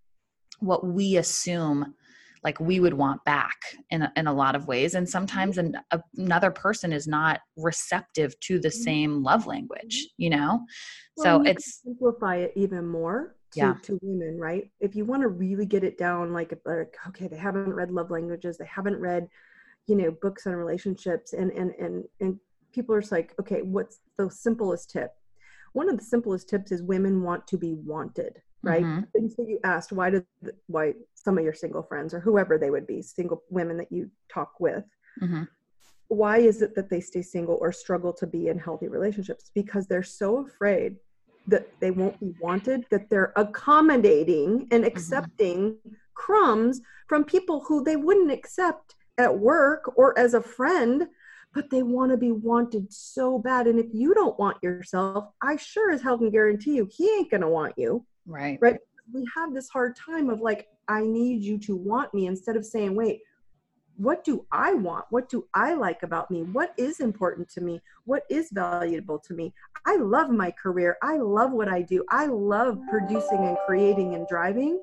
what we assume like we would want back in a, in a lot of ways. And sometimes an, a, another person is not receptive to the Mhm. same love language, you know? Well, So and you can it's, simplify it even more to yeah. to women, right? If you want to really get it down, like, if like, okay, they haven't read love languages, they haven't read, you know, books on relationships, and and and and people are just like, okay, what's the simplest tip? One of the simplest tips is women want to be wanted, right? Mm-hmm. And so you asked why did why some of your single friends or whoever they would be, single women that you talk with, Mm-hmm. why is it that they stay single or struggle to be in healthy relationships? Because they're so afraid that they won't be wanted, that they're accommodating and accepting crumbs from people who they wouldn't accept at work or as a friend, but they want to be wanted so bad. And if you don't want yourself, I sure as hell can guarantee you he ain't going to want you. Right. Right. We have this hard time of like, I need you to want me, instead of saying, wait, what do I want? What do I like about me? What is important to me? What is valuable to me? I love my career. I love what I do. I love producing and creating and driving.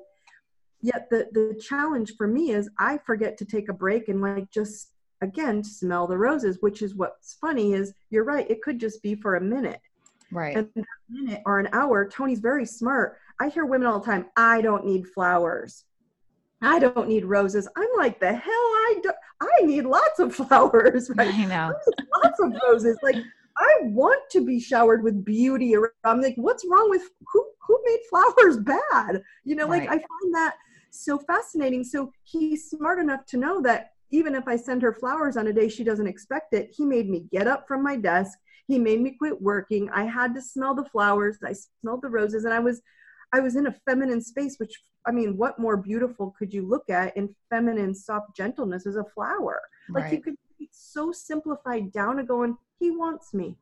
Yet the, the challenge for me is I forget to take a break and like just, again, smell the roses, which is what's funny is you're right. It could just be for a minute. Right. And that minute or an hour, Tony's very smart. I hear women all the time, I don't need flowers. I don't need roses. I'm like, the hell I do. I need lots of flowers, right? I know. I need lots of roses. Like, I want to be showered with beauty around. I'm like, what's wrong with who who made flowers bad? You know, like Right. I find that so fascinating. So he's smart enough to know that even if I send her flowers on a day she doesn't expect it, he made me get up from my desk. He made me quit working. I had to smell the flowers. I smelled the roses, and I was I was in a feminine space, which, I mean, what more beautiful could you look at in feminine, soft gentleness as a flower? Like you Right. could be so simplified down to going, he wants me.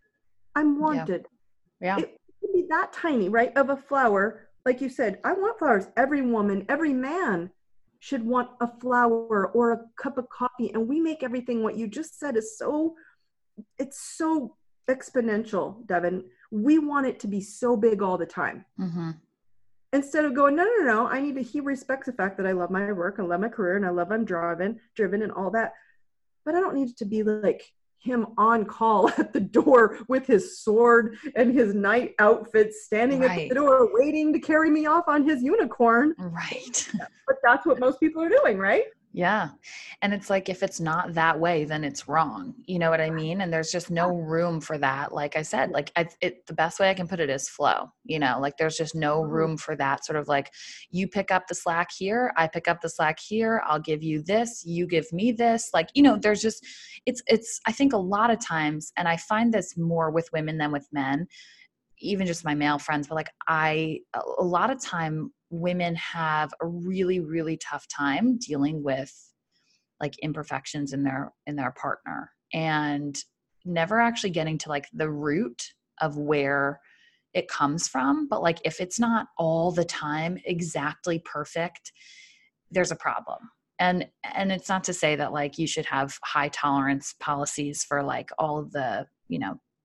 I'm Yeah. wanted. Yeah. It could be that tiny, right? Of a flower. Like you said, I want flowers. Every woman, every man should want a flower or a cup of coffee. And we make everything what you just said is so, it's so exponential, Devin. We want it to be so big all the time. Mm-hmm. Instead of going, no, no, no, I need to, he respects the fact that I love my work, I love my career, and I love I'm driven, driven and all that. But I don't need it to be like him on call at the door with his sword and his night outfit, standing at Right. the door waiting to carry me off on his unicorn. Right. But that's what most people are doing, right? Yeah. And it's like, if it's not that way, then it's wrong. You know what I mean? And there's just no room for that. Like I said, like I, it, the best way I can put it is flow, you know, like there's just no room for that sort of like, you pick up the slack here, I pick up the slack here, I'll give you this, you give me this. Like, you know, there's just, it's, it's, I think a lot of times, and I find this more with women than with men, even just my male friends, but like I, a lot of time women have a really, really tough time dealing with like imperfections in their, in their partner, and never actually getting to like the root of where it comes from. But like, if it's not all the time exactly perfect, there's a problem. And, and it's not to say that like you should have high tolerance policies for like all of the, you know,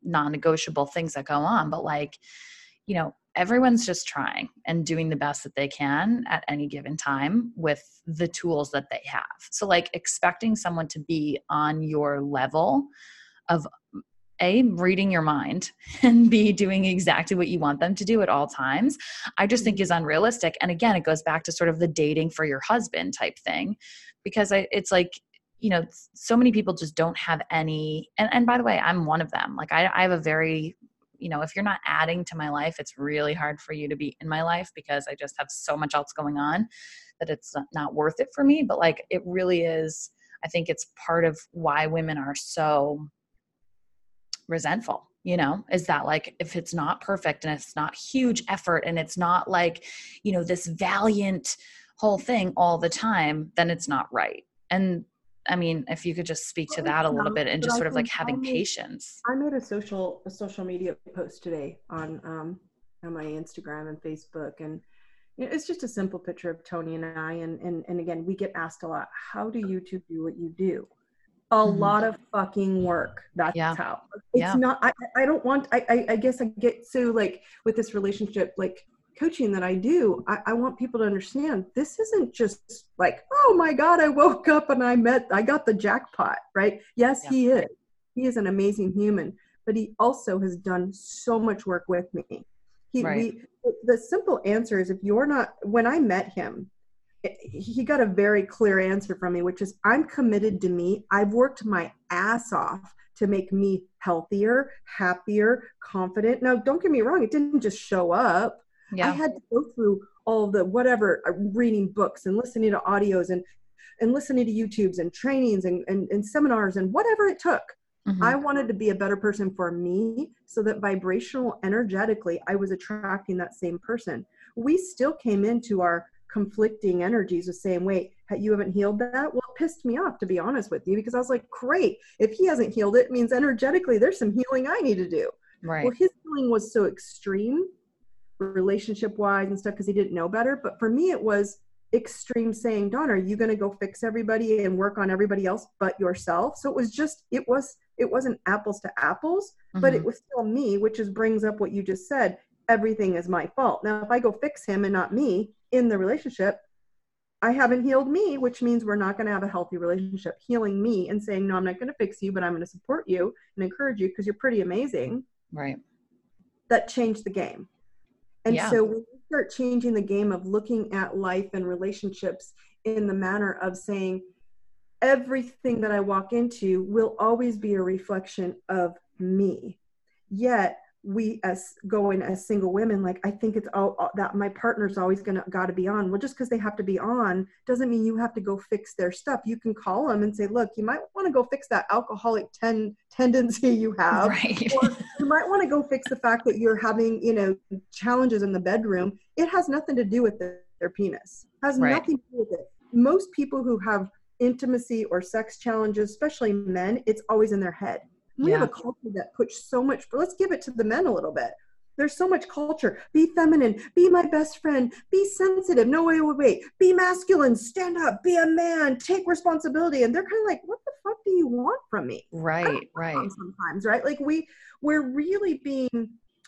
non-negotiable things that go on, but like, you know, everyone's just trying and doing the best that they can at any given time with the tools that they have. So like expecting someone to be on your level of A, reading your mind, and B, doing exactly what you want them to do at all times, I just think is unrealistic. And again, it goes back to sort of the dating for your husband type thing, because I, it's like, you know, so many people just don't have any, and, and by the way, I'm one of them. Like I, I have a very, you know, if you're not adding to my life, it's really hard for you to be in my life because I just have so much else going on that it's not worth it for me. But like, it really is, I think it's part of why women are so resentful, you know, is that like, if it's not perfect and it's not huge effort and it's not like, you know, this valiant whole thing all the time, then it's not right. And I mean, if you could just speak to that a little bit and just sort of like having patience. I made a social, a social media post today on, um, on my Instagram and Facebook. And you know, it's just a simple picture of Tony and I. And, and, and again, we get asked a lot, how do you two do what you do? A mm-hmm. lot of fucking work. That's yeah. how. It's yeah. not, I, I don't want, I, I, I guess I get so like with this relationship, like coaching that I do, I, I want people to understand this isn't just like, oh my God, I woke up and I met, I got the jackpot, right? Yes, yeah. he is. He is an amazing human, but he also has done so much work with me. He, right. we, the simple answer is if you're not, when I met him, he got a very clear answer from me, which is I'm committed to me. I've worked my ass off to make me healthier, happier, confident. Now, don't get me wrong. It didn't just show up. Yeah. I had to go through all the whatever, reading books and listening to audios and, and listening to YouTubes and trainings and, and, and seminars and whatever it took. Mm-hmm. I wanted to be a better person for me so that vibrational, energetically, I was attracting that same person. We still came into our conflicting energies of saying, wait, you haven't healed that? Well, it pissed me off, to be honest with you, because I was like, great. If he hasn't healed it, it means energetically there's some healing I need to do. Right. Well, his healing was so extreme relationship wise and stuff because he didn't know better. But for me, it was extreme saying, Dawn, are you going to go fix everybody and work on everybody else but yourself? So it was just, it was, it wasn't apples to apples, mm-hmm. but it was still me, which is brings up what you just said. Everything is my fault. Now, if I go fix him and not me in the relationship, I haven't healed me, which means we're not going to have a healthy relationship. Healing me and saying, no, I'm not going to fix you, but I'm going to support you and encourage you because you're pretty amazing. Right. That changed the game. And yeah. so when you start changing the game of looking at life and relationships in the manner of saying, everything that I walk into will always be a reflection of me. Yet we as going as single women, like, I think it's all, all that my partner's always going to got to be on. Well, just because they have to be on doesn't mean you have to go fix their stuff. You can call them and say, look, you might want to go fix that alcoholic ten, tendency you have. Right. Or you might want to go fix the fact that you're having, you know, challenges in the bedroom. It has nothing to do with the, their penis. It has right. nothing to do with it. Most people who have intimacy or sex challenges, especially men, it's always in their head. We yeah. have a culture that puts so much, let's give it to the men a little bit. There's so much culture. Be feminine, be my best friend, be sensitive. No, wait, wait, wait. Be masculine, stand up, be a man, take responsibility. And they're kind of like, what the fuck do you want from me? Right, right. Sometimes, right? Like we, we're really being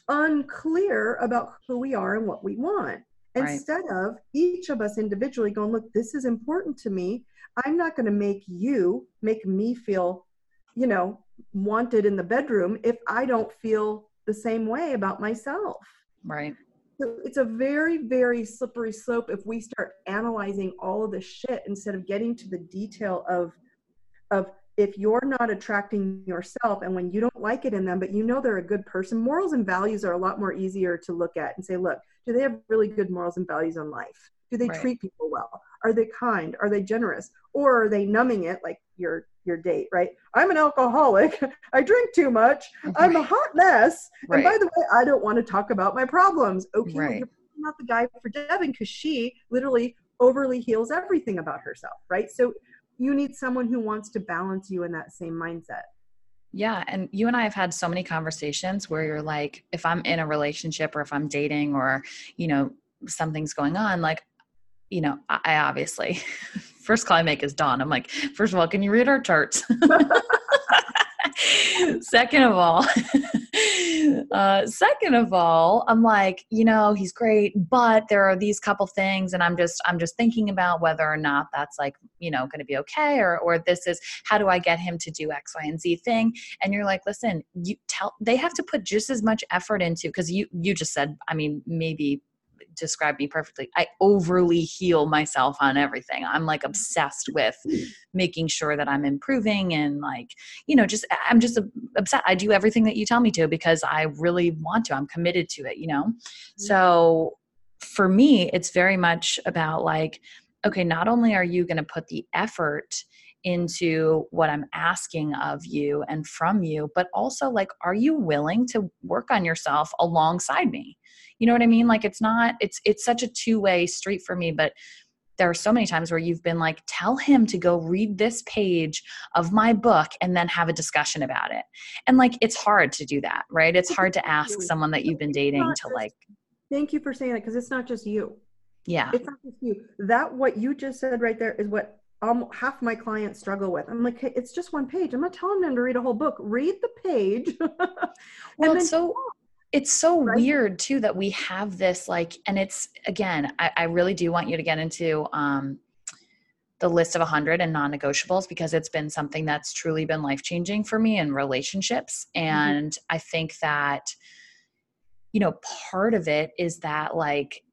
unclear about who we are and what we want. Instead right. of each of us individually going, look, this is important to me. I'm not going to make you make me feel, you know, wanted in the bedroom if I don't feel the same way about myself. Right. So it's a very, very slippery slope if we start analyzing all of the shit instead of getting to the detail of, of if you're not attracting yourself and when you don't like it in them, but you know they're a good person, morals and values are a lot more easier to look at and say, look, do they have really good morals and values in life? Do they right. treat people well? Are they kind? Are they generous? Or are they numbing it like your your date, right? I'm an alcoholic. I drink too much. I'm a hot mess. Right. And by the way, I don't want to talk about my problems. Okay, right. well, you're not the guy for Devin because she literally overly heals everything about herself, right? So you need someone who wants to balance you in that same mindset. Yeah. And you and I have had so many conversations where you're like, if I'm in a relationship or if I'm dating or, you know, something's going on, like, you know, I, I obviously, first call I make is Dawn. I'm like, first of all, can you read our charts? Second of all, Uh, second of all, I'm like, you know, he's great, but there are these couple things, and I'm just, I'm just thinking about whether or not that's like, you know, going to be okay, or, or this is, how do I get him to do X, Y, and Z thing? And you're like, listen, you tell, they have to put just as much effort into, because you, you just said, I mean, maybe describe me perfectly. I overly heal myself on everything. I'm like obsessed with making sure that I'm improving, and like, you know, just, I'm just obsessed. I do everything that you tell me to because I really want to. I'm committed to it, you know? Mm-hmm. So for me, it's very much about like, okay, not only are you going to put the effort into what I'm asking of you and from you, but also like, are you willing to work on yourself alongside me? You know what I mean? Like, it's not, it's, it's such a two-way street for me, but there are so many times where you've been like, tell him to go read this page of my book and then have a discussion about it. And like, it's hard to do that, right? It's hard to ask someone that you've been dating to like. Thank you for saying that, because it's not just you. Yeah. It's not just you. That, what you just said right there is what um, half my clients struggle with. I'm like, hey, it's just one page. I'm not telling them to read a whole book. Read the page. Well, it's so, it's so right? weird too, that we have this like, and it's, again, I, I really do want you to get into um, the list of a hundred and non-negotiables, because it's been something that's truly been life-changing for me in relationships. And mm-hmm. I think that, you know, part of it is that like,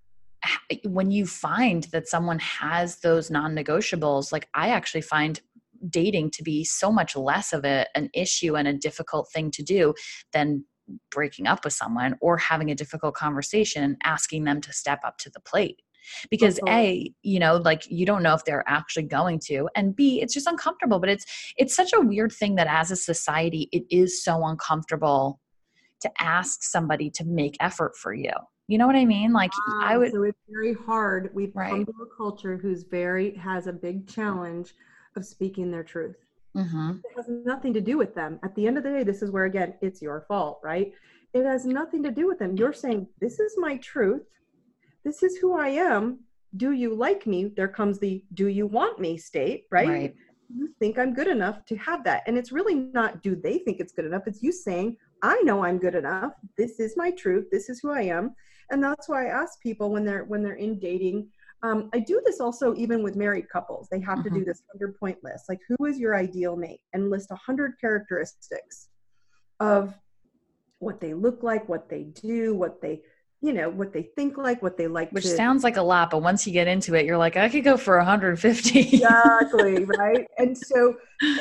when you find that someone has those non-negotiables, like I actually find dating to be so much less of a, an issue and a difficult thing to do than breaking up with someone or having a difficult conversation, asking them to step up to the plate. Because A, you know, like you don't know if they're actually going to, and B, it's just uncomfortable. But it's, it's such a weird thing that as a society, it is so uncomfortable to ask somebody to make effort for you. You know what I mean? Like um, I would. So it's very hard. We've right. come to a culture who's very, has a big challenge of speaking their truth. Mm-hmm. It has nothing to do with them. At the end of the day, this is where, again, it's your fault, right? It has nothing to do with them. You're saying, this is my truth. This is who I am. Do you like me? There comes the, do you want me state, right? Right. You think I'm good enough to have that. And it's really not, do they think it's good enough? It's you saying, I know I'm good enough. This is my truth. This is who I am. And that's why I ask people when they're, when they're in dating, um, I do this also even with married couples. They have mm-hmm. to do this hundred point list. Like, who is your ideal mate? And list a hundred characteristics of what they look like, what they do, what they, you know, what they think like, what they like. Which to, sounds like a lot, but once you get into it, you're like, I could go for one hundred fifty. Exactly, right? And so,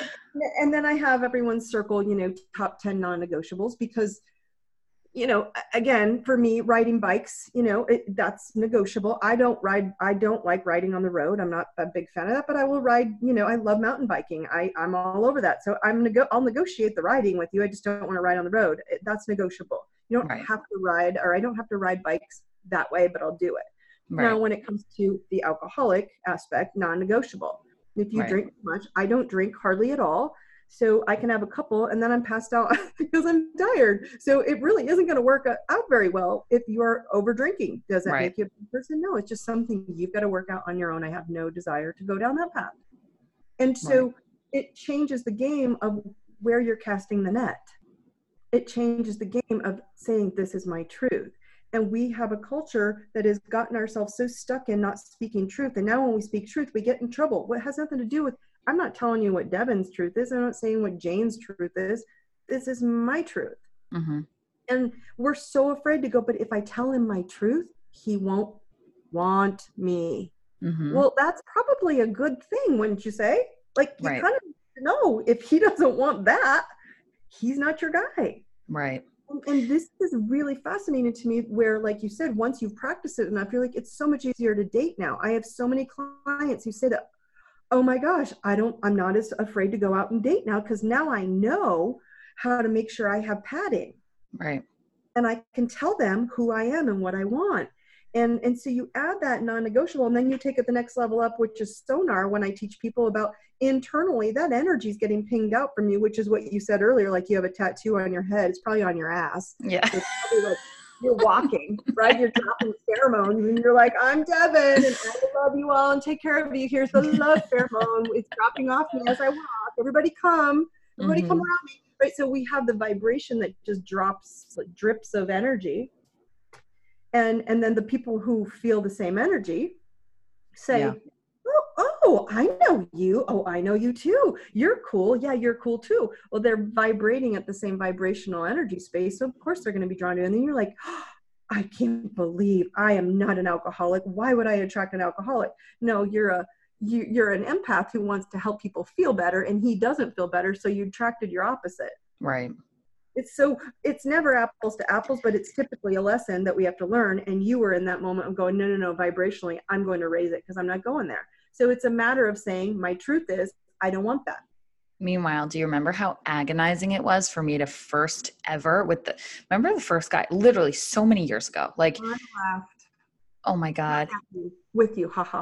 and then I have everyone circle, you know, top ten non-negotiables, because, you know, again, for me, riding bikes, you know, it, that's negotiable. I don't ride, I don't like riding on the road. I'm not a big fan of that, but I will ride, you know, I love mountain biking. I, I'm all over that. So I'm nego- I'll negotiate the riding with you. I just don't want to ride on the road. It, that's negotiable. You don't right. have to ride, or I don't have to ride bikes that way, but I'll do it. Right. Now, when it comes to the alcoholic aspect, non-negotiable. If you right. drink too much, I don't drink hardly at all. So I can have a couple and then I'm passed out because I'm tired. So it really isn't going to work out very well if you're over drinking. Does that right. make you a bad person? No, it's just something you've got to work out on your own. I have no desire to go down that path. And so right. it changes the game of where you're casting the net. It changes the game of saying, this is my truth. And we have a culture that has gotten ourselves so stuck in not speaking truth. And now when we speak truth, we get in trouble. What has nothing to do with, I'm not telling you what Devin's truth is. I'm not saying what Jane's truth is. This is my truth. Mm-hmm. And we're so afraid to go, but if I tell him my truth, he won't want me. Mm-hmm. Well, that's probably a good thing, wouldn't you say? Like, you right. kind of know if he doesn't want that, he's not your guy. Right. And this is really fascinating to me where, like you said, once you've practiced it enough, you're like, it's so much easier to date now. I have so many clients who say that, oh my gosh, I don't, I'm not as afraid to go out and date now because now I know how to make sure I have padding. Right. And I can tell them who I am and what I want. And, and so you add that non-negotiable, and then you take it the next level up, which is sonar. When I teach people about internally, that energy is getting pinged out from you, which is what you said earlier. Like, you have a tattoo on your head. It's probably on your ass. Yeah. So it's probably like you're walking, right? You're dropping pheromones and you're like, I'm Devin and I love you all and take care of you. Here's the love pheromone. It's dropping off me as I walk. Everybody come. Everybody come Mm-hmm. around me, right? So we have the vibration that just drops, like drips of energy. And, and then the people who feel the same energy say, Yeah. oh, oh, I know you. Oh, I know you too. You're cool. Yeah, you're cool too. Well, they're vibrating at the same vibrational energy space. So of course they're going to be drawn to it. And then you're like, oh, I can't believe I am not an alcoholic. Why would I attract an alcoholic? No, you're a, you, you're an empath who wants to help people feel better, and he doesn't feel better. So you attracted your opposite. Right. It's so, it's never apples to apples, but it's typically a lesson that we have to learn. And you were in that moment of going, no, no, no, vibrationally, I'm going to raise it because I'm not going there. So it's a matter of saying, my truth is, I don't want that. Meanwhile, do you remember how agonizing it was for me to first ever with the, remember the first guy, literally so many years ago, like, I laughed. oh my God. With you, haha.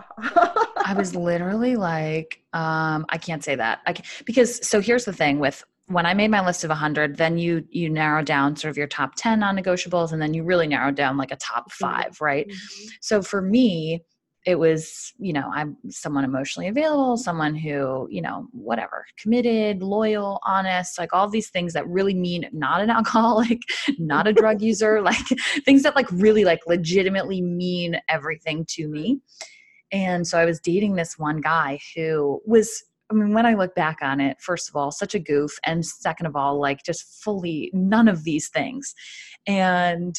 I was literally like, um, I can't say that. I can't, because, so here's the thing with, when I made my list of a hundred, then you, you narrow down sort of your top ten non-negotiables, and then you really narrow down like a top five, right? Mm-hmm. So for me, it was, you know, I'm someone emotionally available, someone who, you know, whatever, committed, loyal, honest, like all these things that really mean not an alcoholic, not a drug user, like things that like really like legitimately mean everything to me. And so I was dating this one guy who was, I mean, when I look back on it, first of all, such a goof. And second of all, like just fully none of these things. And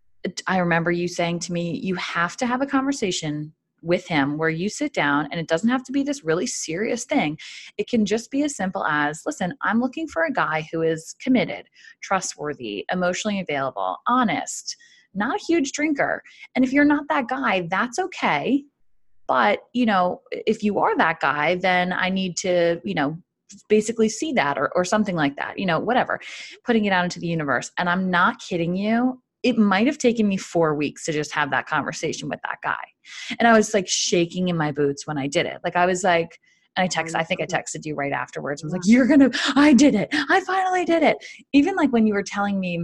I remember you saying to me, you have to have a conversation with him where you sit down, and it doesn't have to be this really serious thing. It can just be as simple as, listen, I'm looking for a guy who is committed, trustworthy, emotionally available, honest, not a huge drinker. And if you're not that guy, that's okay. But, you know, if you are that guy, then I need to, you know, basically see that or, or something like that, you know, whatever, putting it out into the universe. And I'm not kidding you. It might have taken me four weeks to just have that conversation with that guy. And I was like shaking in my boots when I did it. Like I was like, and I text, I think I texted you right afterwards. I was like, you're going to, I did it. I finally did it. Even like when you were telling me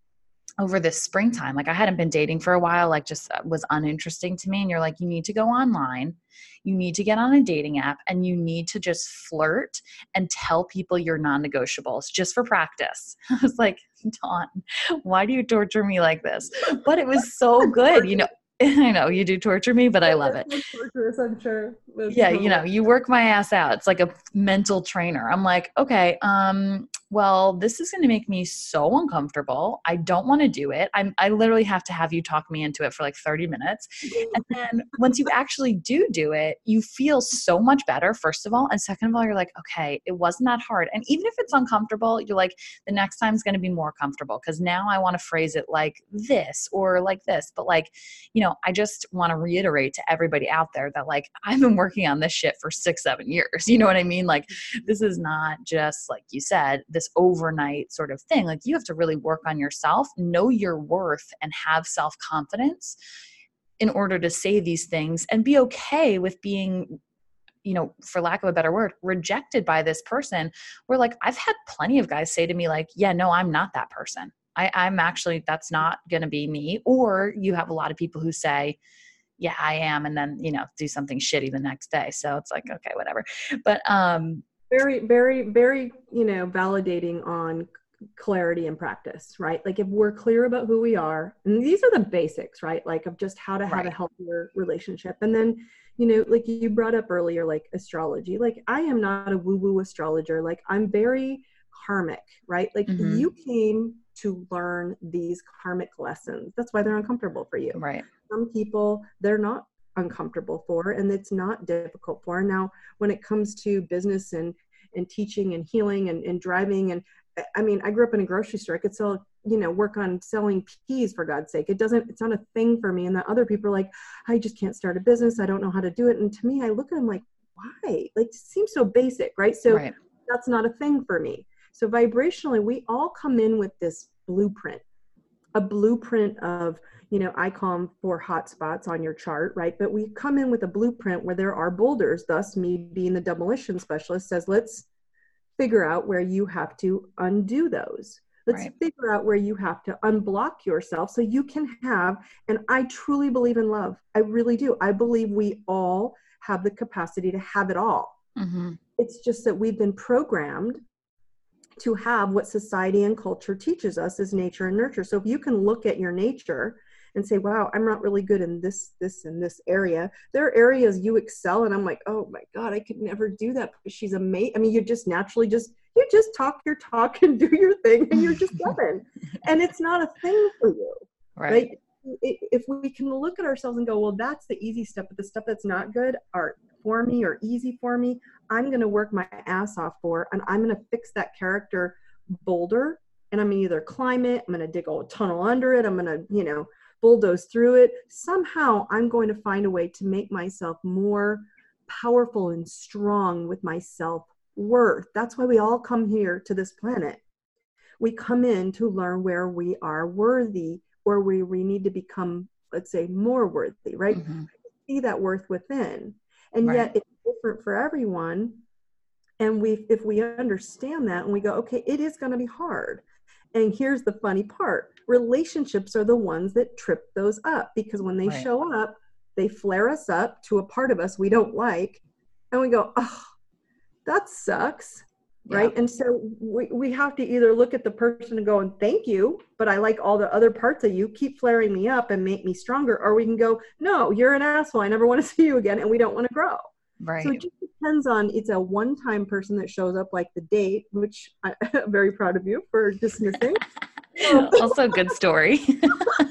over this springtime, like I hadn't been dating for a while, like just was uninteresting to me. And you're like, you need to go online, you need to get on a dating app, and you need to just flirt and tell people your non-negotiables just for practice. I was like, Dawn, why do you torture me like this? But it was so good. You know, I know you do torture me, but I love it. Torturous, I'm sure. That's Yeah. totally. You know, you work my ass out. It's like a mental trainer. I'm like, okay, um, well, this is going to make me so uncomfortable. I don't want to do it. I'm, I literally have to have you talk me into it for like thirty minutes. And then once you actually do do it, you feel so much better, first of all. And second of all, you're like, okay, it wasn't that hard. And even if it's uncomfortable, you're like, the next time is going to be more comfortable because now I want to phrase it like this or like this. But like, you know, I just want to reiterate to everybody out there that like, I've been working on this shit for six, seven years. You know what I mean? Like, this is not just like you said, this overnight sort of thing. Like you have to really work on yourself, know your worth, and have self-confidence in order to say these things and be okay with being, you know, for lack of a better word, rejected by this person. Where like, I've had plenty of guys say to me like, yeah, no, I'm not that person. I, I'm actually, that's not going to be me. Or you have a lot of people who say, yeah, I am. And then, you know, do something shitty the next day. So it's like, okay, whatever. But, um, very, very, very, you know, validating on clarity and practice, right? Like if we're clear about who we are, and these are the basics, right? Like of just how to have right. a healthier relationship. And then, you know, like you brought up earlier, like astrology, like I am not a woo-woo astrologer. Like I'm very karmic, right? Like Mm-hmm. you came to learn these karmic lessons. That's why they're uncomfortable for you. Right. Some people, they're not uncomfortable for, and it's not difficult for. Now, when it comes to business and, and teaching and healing and, and driving, and I mean, I grew up in a grocery store. I could sell, you know, work on selling peas for God's sake. It doesn't, it's not a thing for me. And the other people are like, I just can't start a business. I don't know how to do it. And to me, I look at them like, why? Like, it seems so basic, right? So right. that's not a thing for me. So vibrationally, we all come in with this blueprint, a blueprint of, you know, I call them four hot spots on your chart, right? But we come in with a blueprint where there are boulders. Thus, me being the demolition specialist says, let's figure out where you have to undo those. Let's right. figure out where you have to unblock yourself so you can have, and I truly believe in love. I really do. I believe we all have the capacity to have it all. Mm-hmm. It's just that we've been programmed to have what society and culture teaches us is nature and nurture. So if you can look at your nature and say, wow, I'm not really good in this, this, and this area. There are areas you excel. And I'm like, oh my God, I could never do that. But she's amazing. I mean, you just naturally just, you just talk your talk and do your thing and you're just done. And it's not a thing for you, right? right? If we can look at ourselves and go, well, that's the easy stuff, but the stuff that's not good are for me or easy for me, I'm going to work my ass off for, and I'm going to fix that character boulder. And I'm going to either climb it, I'm going to dig a tunnel under it, I'm going to, you know, bulldoze through it. Somehow I'm going to find a way to make myself more powerful and strong with my self-worth. That's why we all come here to this planet. We come in to learn where we are worthy, or where we need to become, let's say, more worthy, right? Mm-hmm. See that worth within. And right. yet it's different for everyone. And we, if we understand that and we go, okay, it is going to be hard. And here's the funny part. Relationships are the ones that trip those up, because when they right. show up, they flare us up to a part of us we don't like. And we go, oh, that sucks. Yeah. Right. And so we, we have to either look at the person and go, and thank you, but I like all the other parts of you, keep flaring me up and make me stronger. Or we can go, no, you're an asshole, I never want to see you again. And we don't want to grow. Right. So it just depends on, it's a one-time person that shows up, like the date, which I'm very proud of you for dismissing. Also a good story. You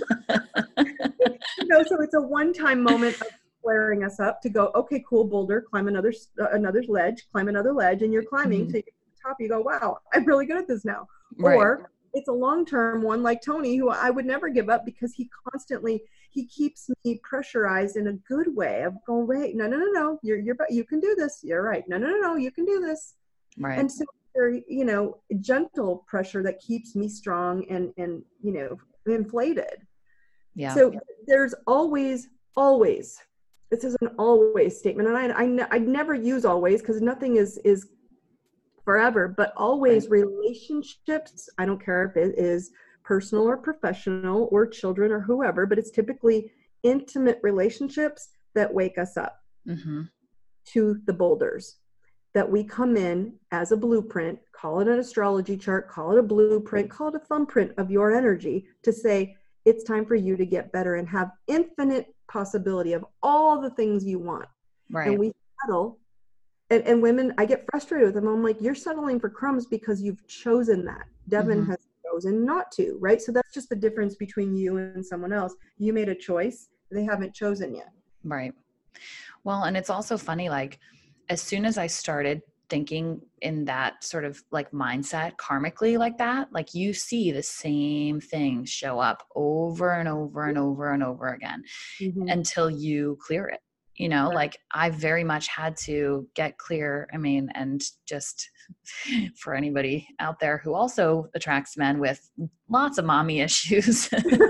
know, so it's a one-time moment of flaring us up to go, okay, cool, boulder, climb another uh, another ledge, climb another ledge, and you're climbing. Mm-hmm. So you get to the top, you go, wow, I'm really good at this now. Right. Or it's a long-term one like Tony, who I would never give up, because he constantly, he keeps me pressurized in a good way of going, wait, no, no, no, no, you're, you're, you can do this. You're right. No, no, no, no, you can do this. Right. And so, very, you know, gentle pressure that keeps me strong and, and, you know, inflated. Yeah. So there's always, always, this is an always statement. And I, I, I never use always, because nothing is, is forever, but always right. relationships. I don't care if it is personal or professional or children or whoever, but it's typically intimate relationships that wake us up mm-hmm. to the boulders that we come in as a blueprint, call it an astrology chart, call it a blueprint, call it a thumbprint of your energy to say, it's time for you to get better and have infinite possibility of all the things you want. Right. And we settle. And, and women, I get frustrated with them. I'm like, you're settling for crumbs because you've chosen that. Devin mm-hmm. has chosen not to, right? So that's just the difference between you and someone else. You made a choice. They haven't chosen yet. Right. Well, and it's also funny, like, as soon as I started thinking in that sort of like mindset karmically like that, like you see the same things show up over and over and over and over again mm-hmm. until you clear it. You know, right. like I very much had to get clear. I mean, and just for anybody out there who also attracts men with lots of mommy issues,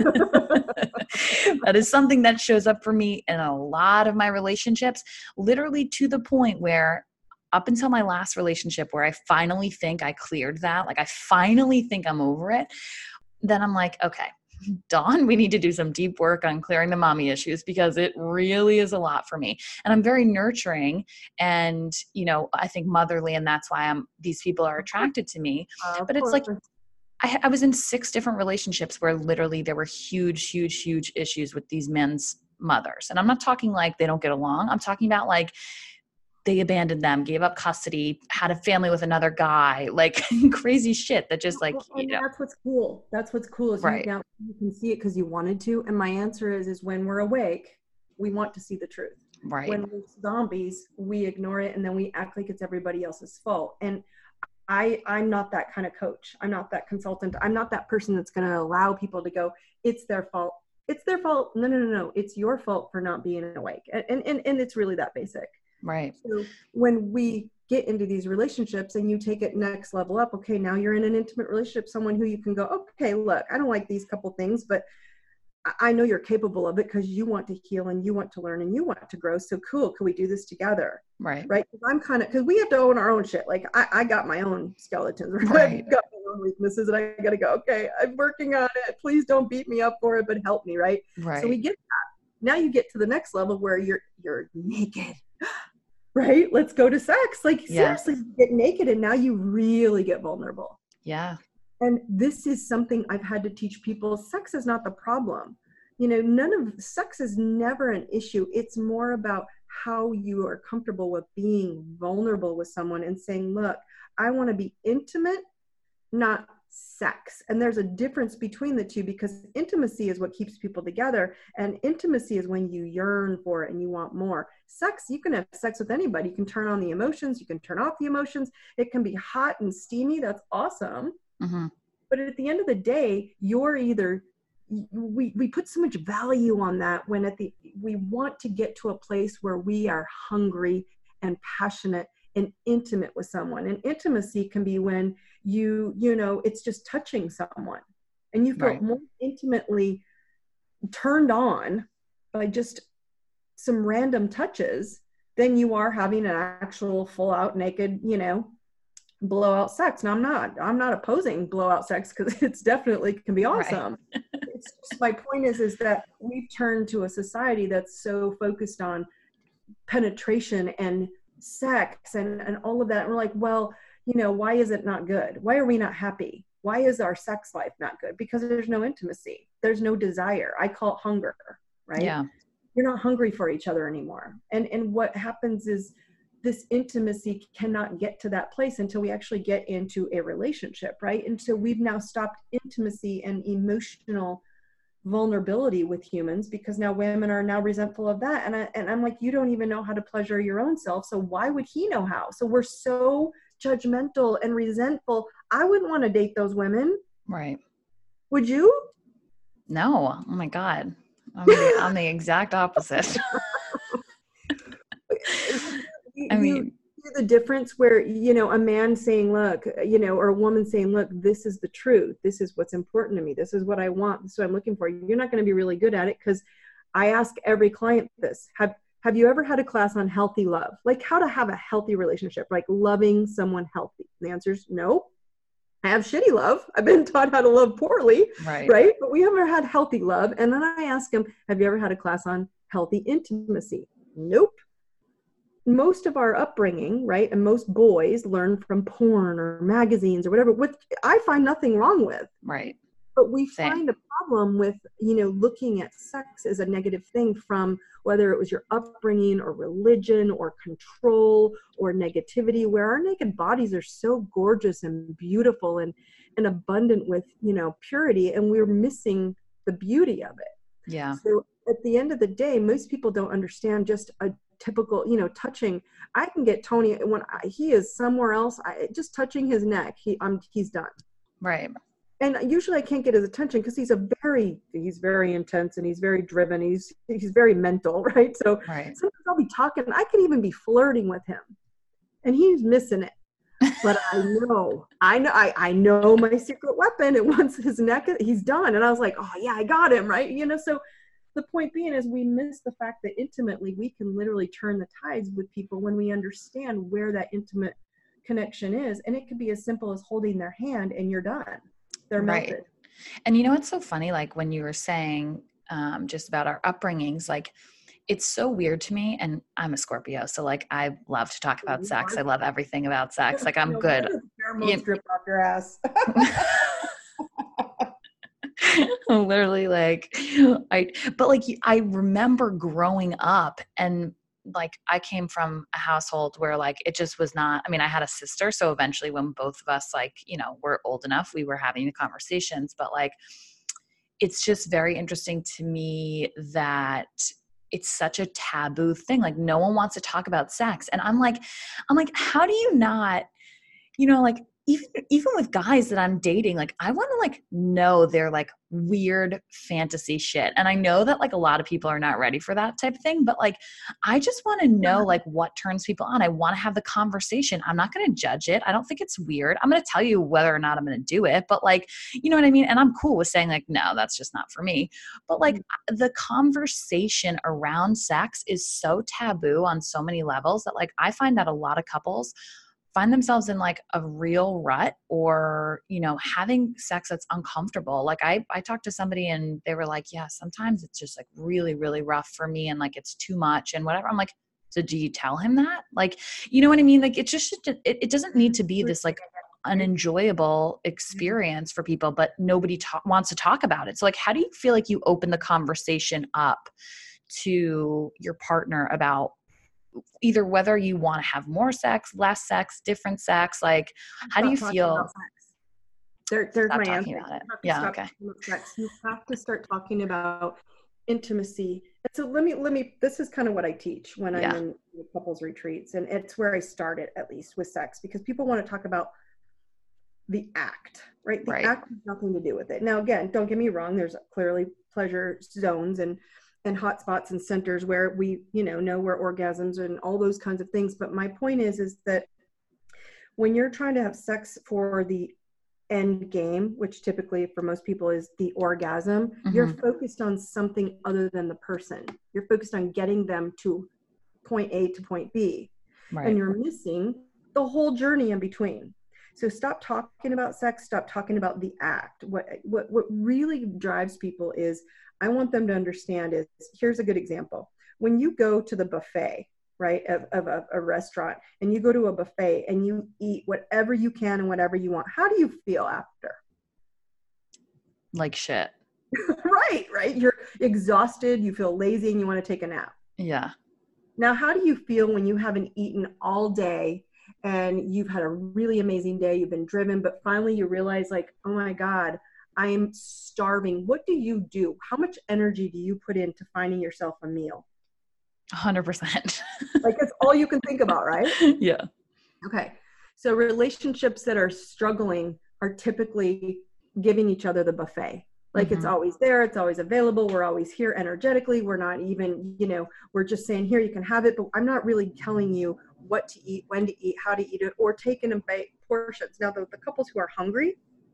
that is something that shows up for me in a lot of my relationships, literally to the point where up until my last relationship where I finally think I cleared that, like I finally think I'm over it, then I'm like, okay, Dawn, we need to do some deep work on clearing the mommy issues, because it really is a lot for me. And I'm very nurturing and, you know, I think motherly, and that's why I'm, these people are attracted to me. Uh, but it's like, I, I was in six different relationships where literally there were huge, huge, huge issues with these men's mothers. And I'm not talking like they don't get along. I'm talking about like, they abandoned them, gave up custody, had a family with another guy, like crazy shit that just like, you know. That's what's cool. That's what's cool is right. you, now you can see it because you wanted to. And my answer is, is when we're awake, we want to see the truth. Right. When we're zombies, we ignore it and then we act like it's everybody else's fault. And I, I'm not that kind of coach. I'm not that consultant. I'm not that person that's going to allow people to go, it's their fault. It's their fault. No, no, no, no. It's your fault for not being awake. And, and, and it's really that basic. Right. So when we get into these relationships and you take it next level up, okay, now you're in an intimate relationship, someone who you can go, okay, look, I don't like these couple things, but I know you're capable of it because you want to heal and you want to learn and you want to grow. So cool. Can we do this together? Right. Right. I'm kind of, because we have to own our own shit. Like I, I got my own skeletons. Right. I've got my own weaknesses and I got to go, okay, I'm working on it. Please don't beat me up for it, but help me. Right. Right. So we get that. Now you get to the next level where you're, you're naked. Right? Let's go to sex. Like, yes. Seriously, get naked and now you really get vulnerable. Yeah. And this is something I've had to teach people. Sex is not the problem. You know, none of sex is never an issue. It's more about how you are comfortable with being vulnerable with someone and saying, look, I want to be intimate, not sex. And there's a difference between the two, because intimacy is what keeps people together. And intimacy is when you yearn for it and you want more. Sex, you can have sex with anybody. You can turn on the emotions. You can turn off the emotions. It can be hot and steamy. That's awesome. Mm-hmm. But at the end of the day, you're either, we, we put so much value on that when at the, we want to get to a place where we are hungry and passionate and intimate with someone. And intimacy can be when you, you know, it's just touching someone and you feel Right. more intimately turned on by just some random touches than you are having an actual full out naked, you know, blowout sex. Now I'm not, I'm not opposing blowout sex, because it's definitely can be awesome. Right. It's just, my point is, is that we've turned to a society that's so focused on penetration and sex and, and all of that. And we're like, well, you know, why is it not good? Why are we not happy? Why is our sex life not good? Because there's no intimacy. There's no desire. I call it hunger, right? Yeah. You're not hungry for each other anymore. And, and what happens is this intimacy cannot get to that place until we actually get into a relationship, right? And so we've now stopped intimacy and emotional vulnerability with humans, because now women are now resentful of that. And, I, and I'm like, you don't even know how to pleasure your own self. So why would he know how? So we're so judgmental and resentful. I wouldn't want to date those women. Right. Would you? No. Oh my God. I'm the, I'm the exact opposite. I mean, you, the difference where, you know, a man saying, look, you know, or a woman saying, look, this is the truth. This is what's important to me. This is what I want. This is what I'm looking for. You're not going to be really good at it, because I ask every client this. Have, have you ever had a class on healthy love? Like how to have a healthy relationship, like loving someone healthy? The answer is no. I have shitty love. I've been taught how to love poorly, right. right? But we haven't had healthy love. And then I ask them, have you ever had a class on healthy intimacy? Nope. Most of our upbringing, right, and most boys learn from porn or magazines or whatever, which I find nothing wrong with. Right. But we Same. find a problem with, you know, looking at sex as a negative thing, from whether it was your upbringing or religion or control or negativity, where our naked bodies are so gorgeous and beautiful and, and abundant with, you know, purity, and we're missing the beauty of it. Yeah. So at the end of the day, most people don't understand just a typical, you know, touching. I can get Tony when I, he is somewhere else, I, just touching his neck, he, I'm, he's done. Right. And usually I can't get his attention because he's a very, he's very intense and he's very driven. He's, he's very mental, right? So right. sometimes I'll be talking, I could even be flirting with him and he's missing it. But I know, I know, I, I know my secret weapon. And once his neck, he's done. And I was like, oh yeah, I got him, right? You know, so the point being is we miss the fact that intimately we can literally turn the tides with people when we understand where that intimate connection is. And it could be as simple as holding their hand and you're done. They're melted. Right. And you know, what's so funny, like when you were saying um, just about our upbringings, like it's so weird to me. And I'm a Scorpio. So like, I love to talk about sex. I love everything about sex. Like I'm no, good. Pheromones drip off your ass. Literally like I, but like I remember growing up and like I came from a household where like it just was not, I mean, I had a sister. So eventually when both of us like, you know, were old enough, we were having the conversations, but like, it's just very interesting to me that it's such a taboo thing. Like no one wants to talk about sex. And I'm like, I'm like, how do you not, you know, like even, even with guys that I'm dating, like I want to like know their like weird fantasy shit. And I know that like a lot of people are not ready for that type of thing, but like, I just want to know like what turns people on. I want to have the conversation. I'm not going to judge it. I don't think it's weird. I'm going to tell you whether or not I'm going to do it, but like, you know what I mean? And I'm cool with saying like, no, that's just not for me. But like the conversation around sex is so taboo on so many levels that like, I find that a lot of couples find themselves in like a real rut or, you know, having sex that's uncomfortable. Like I, I talked to somebody and they were like, yeah, sometimes it's just like really, really rough for me. And like, it's too much and whatever. I'm like, so do you tell him that? Like, you know what I mean? Like, it's just, it, it doesn't need to be this like an enjoyable experience for people, but nobody ta- wants to talk about it. So like, how do you feel like you open the conversation up to your partner about either whether you want to have more sex, less sex, different sex? Like, how do you feel? There, there's Stop my talking answer. about it. You have to Yeah. stop Okay. talking about sex. You have to start talking about intimacy. And so let me, let me, this is kind of what I teach when Yeah. I'm in couples retreats. And it's where I started, at least with sex, because people want to talk about the act, right? The Right. act has nothing to do with it. Now, again, don't get me wrong. There's clearly pleasure zones and, and hot spots and centers where we, you know, know where orgasms and all those kinds of things. But my point is, is that when you're trying to have sex for the end game, which typically for most people is the orgasm, mm-hmm. you're focused on something other than the person. You're focused on getting them to point A to point B. Right. And you're missing the whole journey in between. So stop talking about sex, stop talking about the act. What, what, what really drives people is, I want them to understand is, here's a good example. When you go to the buffet, right, of, of a, a restaurant, and you go to a buffet and you eat whatever you can and whatever you want, how do you feel after? Like shit. Right, right. You're exhausted, you feel lazy, and you want to take a nap. Yeah. Now, how do you feel when you haven't eaten all day and you've had a really amazing day, you've been driven, but finally you realize like, oh my God, I am starving. What do you do? How much energy do you put into finding yourself a meal? one hundred percent. Like that's all you can think about, right? Yeah. Okay. So relationships that are struggling are typically giving each other the buffet. Like mm-hmm. it's always there. It's always available. We're always here energetically. We're not even, you know, we're just saying, here, you can have it, but I'm not really telling you what to eat, when to eat, how to eat it, or taking in bite portions. Now, the, the couples who are hungry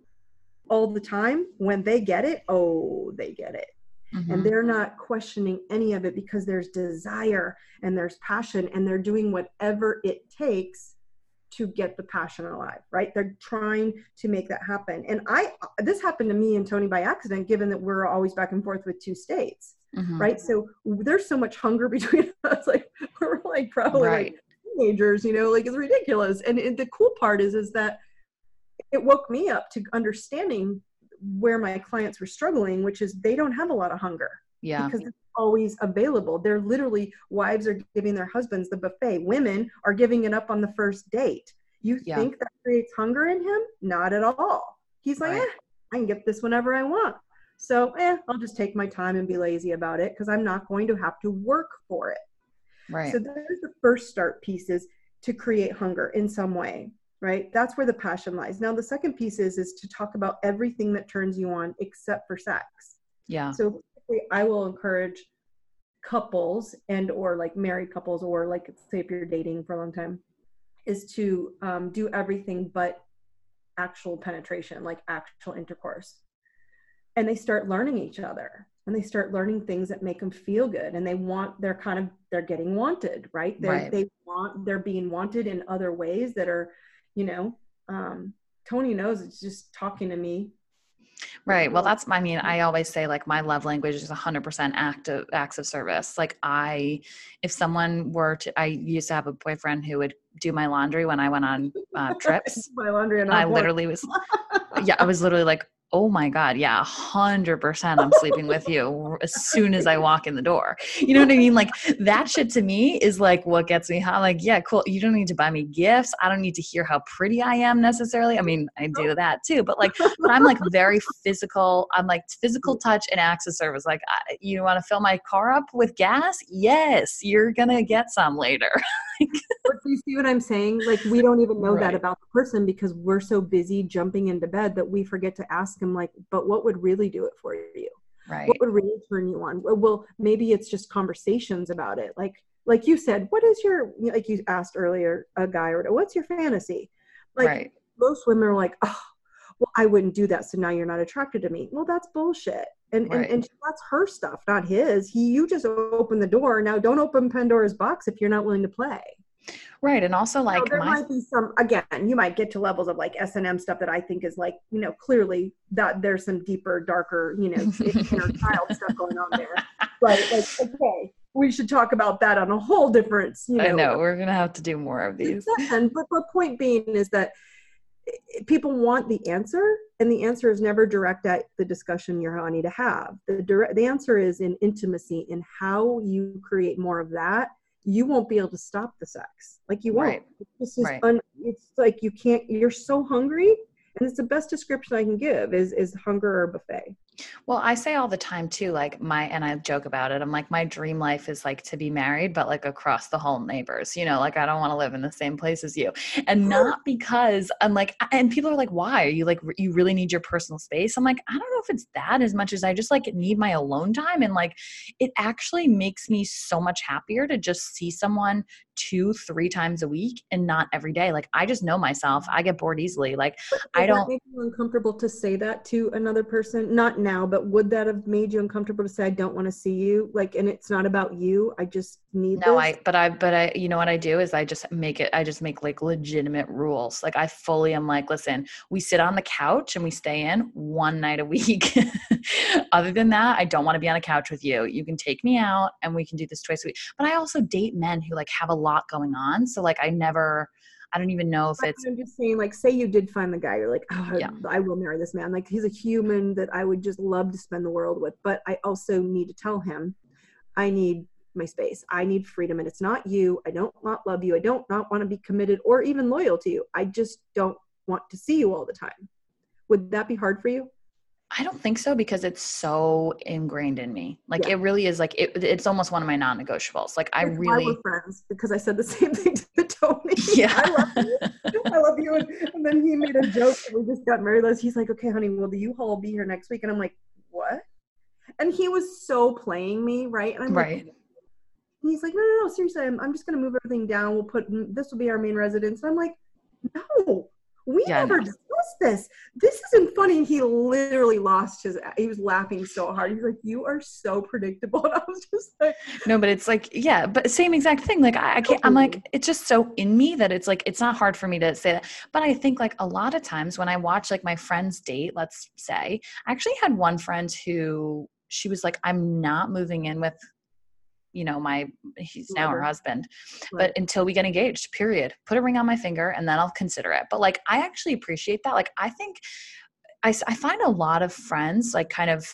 all the time, when they get it, oh, they get it. Mm-hmm. And they're not questioning any of it because there's desire and there's passion and they're doing whatever it takes to get the passion alive, right? They're trying to make that happen. And I, this happened to me and Tony by accident, given that we're always back and forth with two states, mm-hmm. right? So there's so much hunger between us. Like we're like probably right. like teenagers, you know, like it's ridiculous. And, and the cool part is, is that it woke me up to understanding where my clients were struggling, which is they don't have a lot of hunger. Yeah. Because it's always available. They're literally, wives are giving their husbands the buffet. Women are giving it up on the first date. You yeah. think that creates hunger in him? Not at all. He's like, right. eh, I can get this whenever I want. So eh, I'll just take my time and be lazy about it because I'm not going to have to work for it. Right. So there's the first start pieces to create hunger in some way. Right? That's where the passion lies. Now, the second piece is, is to talk about everything that turns you on except for sex. Yeah. So I will encourage couples and, or like married couples, or like, say if you're dating for a long time, is to um, do everything but actual penetration, like actual intercourse. And they start learning each other and they start learning things that make them feel good. And they want, they're kind of, they're getting wanted, right? They're, right. They want, they're being wanted in other ways that are, you know, um, Tony knows it's just talking to me. Right. Well, that's, I mean, I always say like my love language is one hundred percent act of, acts of service. Like I, if someone were to, I used to have a boyfriend who would do my laundry when I went on uh, trips. My laundry and, and I literally was, yeah, I was literally like, oh my God, yeah, one hundred percent I'm sleeping with you as soon as I walk in the door. You know what I mean? Like that shit to me is like what gets me hot. Like, yeah, cool. You don't need to buy me gifts. I don't need to hear how pretty I am necessarily. I mean, I do that too, but like, but I'm like very physical. I'm like physical touch and acts of service. Like, I, you want to fill my car up with gas? Yes, you're going to get some later. But do you see what I'm saying? Like, we don't even know right. that about the person because we're so busy jumping into bed that we forget to ask them, like, but what would really do it for you? Right. What would really turn you on? Well, maybe it's just conversations about it. Like, like you said, what is your, like you asked earlier, a guy, or what's your fantasy? Like right. most women are like, oh, well, I wouldn't do that. So now you're not attracted to me. Well, that's bullshit. And, right. and, and that's her stuff, not his. He, you just open the door. Now don't open Pandora's box if you're not willing to play. Right. And also like now, there my... might be some, again, you might get to levels of like S and M stuff that I think is like, you know, clearly that there's some deeper, darker, you know, inner child stuff going on there. But like, okay, we should talk about that on a whole different, you know. I know, we're going to have to do more of these. And, but the point being is that people want the answer, and the answer is never direct at the discussion you're wanting to have. The direct, the answer is in intimacy, in how you create more of that. You won't be able to stop the sex. Like you won't. Right. This is Right. un, it's like you can't, you're so hungry. And it's the best description I can give is, is hunger or buffet. Well, I say all the time too, like my, and I joke about it. I'm like, my dream life is like to be married, but like across the hall neighbors, you know, like I don't want to live in the same place as you. And not because I'm like, and people are like, why are you like, you really need your personal space? I'm like, I don't know if it's that as much as I just like need my alone time. And like, it actually makes me so much happier to just see someone two, three times a week and not every day. Like I just know myself. I get bored easily. Like I don't. Would that make you uncomfortable to say that to another person? Not now, but would that have made you uncomfortable to say, I don't want to see you? Like, and it's not about you. I just need No, this. I, but I, but I, you know what I do is I just make it, I just make like legitimate rules. Like I fully am like, listen, we sit on the couch and we stay in one night a week. Other than that, I don't want to be on a couch with you. You can take me out and we can do this twice a week. But I also date men who like have a lot going on. So like, I never, I don't even know if it's. I'm just saying, like, say you did find the guy, you're like, oh, Yeah. I will marry this man. Like, he's a human that I would just love to spend the world with. But I also need to tell him, I need my space. I need freedom. And it's not you. I don't not love you. I don't not want to be committed or even loyal to you. I just don't want to see you all the time. Would that be hard for you? I don't think so because it's so ingrained in me. Like Yeah. it really is like, it, it's almost one of my non-negotiables. Like I That's really. why we're friends, because I said the same thing to Tony. Yeah. I love you. I love you. And, and then he made a joke that we just got married. He's like, okay, honey, will the U-Haul be here next week? And I'm like, what? And he was so playing me, right? And I'm Right. like, and he's like, no, no, no, seriously, I'm, I'm just going to move everything down. We'll put, this will be our main residence. And I'm like, no, we Yeah, never discussed this. This isn't funny. He literally lost his, he was laughing so hard. He's like, you are so predictable. And I was just like. No, but it's like, yeah, but same exact thing. Like I, I can't, I'm like, it's just so in me that it's like, it's not hard for me to say that. But I think like a lot of times when I watch like my friends date, let's say, I actually had one friend who she was like, I'm not moving in with, you know, my, he's now her husband, Right. but until we get engaged, period, put a ring on my finger and then I'll consider it. But like, I actually appreciate that. Like, I think I, I find a lot of friends like kind of,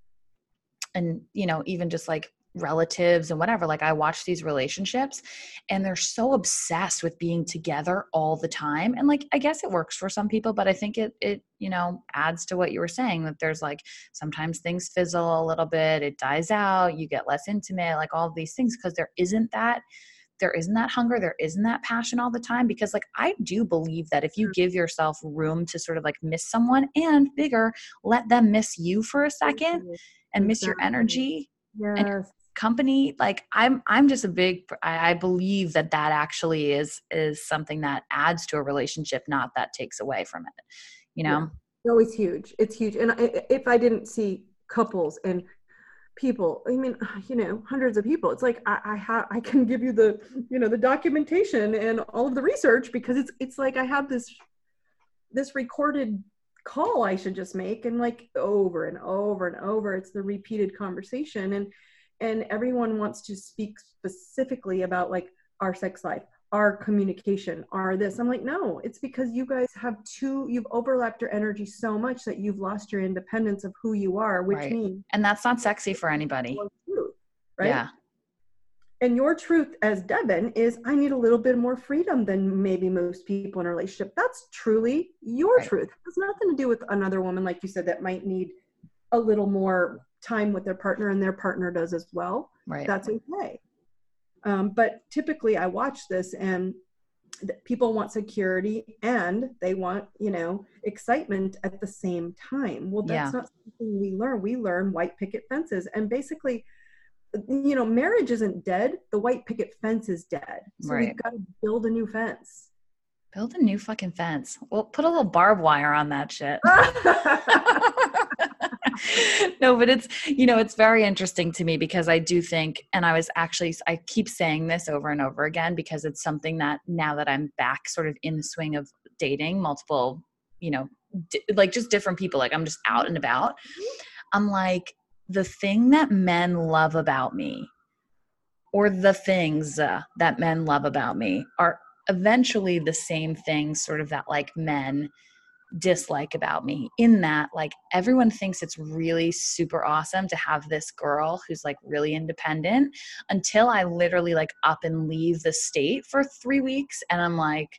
and, you know, even just like relatives and whatever, like I watch these relationships and they're so obsessed with being together all the time. And like, I guess it works for some people, but I think it, it, you know, adds to what you were saying, that there's like, sometimes things fizzle a little bit, it dies out, you get less intimate, like all of these things, because there isn't that, there isn't that hunger, there isn't that passion all the time. Because like, I do believe that if you give yourself room to sort of like miss someone, and bigger, let them miss you for a second and miss your energy. Yes. And company, like I'm I'm just a big I, I believe that that actually is is something that adds to a relationship, not that takes away from it, you know. Yeah. No, it's huge. It's huge. And I, if I didn't see couples and people, I mean, you know, hundreds of people, it's like I, I have I can give you the, you know, the documentation and all of the research, because it's it's like I have this this recorded call I should just make, and like over and over and over, it's the repeated conversation. And and everyone wants to speak specifically about like our sex life, our communication, our this. I'm like, no, it's because you guys have two, you've overlapped your energy so much that you've lost your independence of who you are, which right. means. And that's not sexy for anybody. Truth, right? Yeah. And your truth as Devin is, I need a little bit more freedom than maybe most people in a relationship. That's truly your right. truth. It has nothing to do with another woman, like you said, that might need a little more time with their partner, and their partner does as well. Right. That's okay. Um, but typically I watch this, and th- people want security and they want, you know, excitement at the same time. Well, that's yeah. not something we learn. We learn white picket fences. And basically, you know, marriage isn't dead. The white picket fence is dead. So right. we've got to build a new fence. Build a new fucking fence. Well, put a little barbed wire on that shit. No, but it's, you know, it's very interesting to me, because I do think, and I was actually, I keep saying this over and over again, because it's something that now that I'm back sort of in the swing of dating multiple, you know, di- like just different people, like I'm just out and about. I'm like, the thing that men love about me, or the things uh, that men love about me, are eventually the same thing sort of that like men dislike about me, in that like everyone thinks it's really super awesome to have this girl who's like really independent, until I literally like up and leave the state for three weeks and I'm like,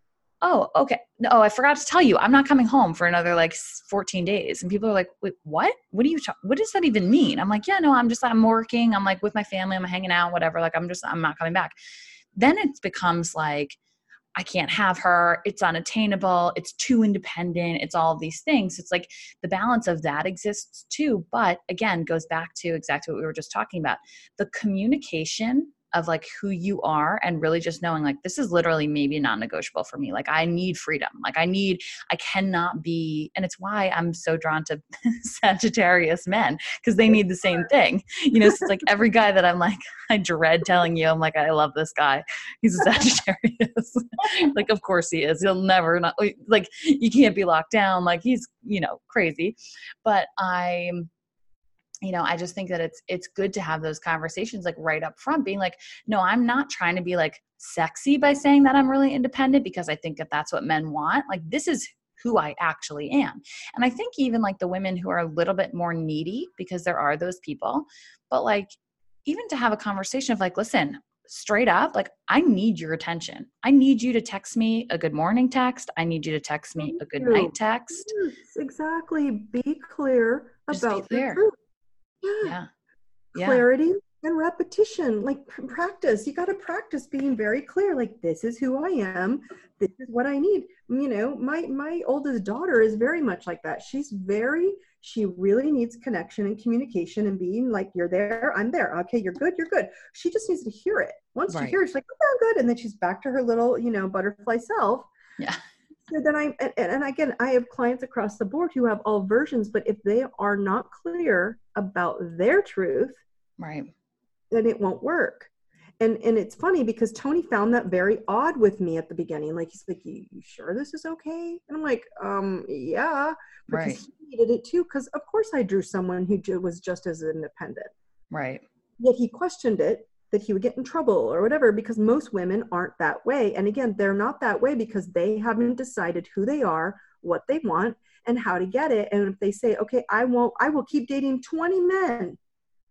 oh, okay. No, I forgot to tell you, I'm not coming home for another like fourteen days. And people are like, wait, what? What do you, ta- what does that even mean? I'm like, yeah, no, I'm just, I'm working. I'm like with my family. I'm hanging out, whatever. Like, I'm just, I'm not coming back. Then it becomes like, I can't have her. It's unattainable. It's too independent. It's all of these things. It's like the balance of that exists too. But again, goes back to exactly what we were just talking about. The communication of like who you are, and really just knowing like, this is literally maybe non-negotiable for me. Like I need freedom. Like I need, I cannot be, and it's why I'm so drawn to Sagittarius men, because they need the same thing. You know, so it's like every guy that I'm like, I dread telling you, I'm like, I love this guy. He's a Sagittarius. Like, of course he is. He'll never not, like, you can't be locked down. Like he's, you know, crazy. But I'm, you know, I just think that it's, it's good to have those conversations like right up front, being like, no, I'm not trying to be like sexy by saying that I'm really independent, because I think that that's what men want. Like, this is who I actually am. And I think even like the women who are a little bit more needy, because there are those people, but like, even to have a conversation of like, listen, straight up, like, I need your attention. I need you to text me a good morning text. I need you to text me Thank a good you. night text. Yes, exactly. Be clear Just be about your clear. truth. Yeah. Yeah. Yeah. Clarity and repetition, like practice. You got to practice being very clear. Like, this is who I am. This is what I need. You know, my, my oldest daughter is very much like that. She's very, she really needs connection and communication and being like, you're there, I'm there. Okay, you're good, you're good. She just needs to hear it. Once Right. she hears it, she's like, oh, I'm good. And then she's back to her little, you know, butterfly self. Yeah. So then I, and, and again, I have clients across the board who have all versions, but if they are not clear about their truth, right, then it won't work. And and it's funny because Tony found that very odd with me at the beginning. Like, he's like, you, you sure this is okay? And I'm like, um, yeah, because right, he needed it too. Because of course I drew someone who was just as independent. right. Yet he questioned it, that he would get in trouble or whatever, because most women aren't that way. And again, they're not that way because they haven't decided who they are, what they want, and how to get it. And if they say, okay, I won't, I will keep dating twenty men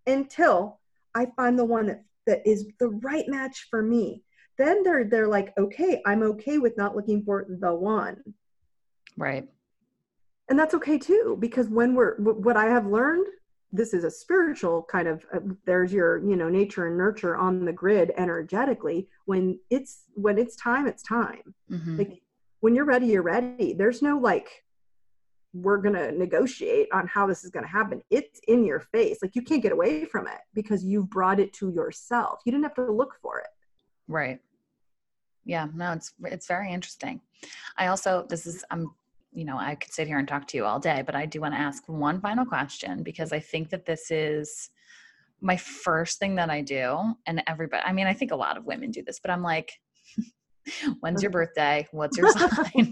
until I find the one that, that is the right match for me, then they're they're like, okay, I'm okay with not looking for the one. Right. And that's okay too, because when we're, what I have learned, this is a spiritual kind of, uh, there's your, you know, nature and nurture on the grid energetically. When it's, when it's time, it's time. Mm-hmm. Like, when you're ready, you're ready. There's no like, we're going to negotiate on how this is going to happen. It's in your face. Like, you can't get away from it because you've brought it to yourself. You didn't have to look for it. Right. Yeah, no, it's, it's very interesting. I also, this is, I'm, you know, I could sit here and talk to you all day, but I do want to ask one final question, because I think that this is my first thing that I do. And everybody, I mean, I think a lot of women do this, but I'm like, when's your birthday? What's your sign?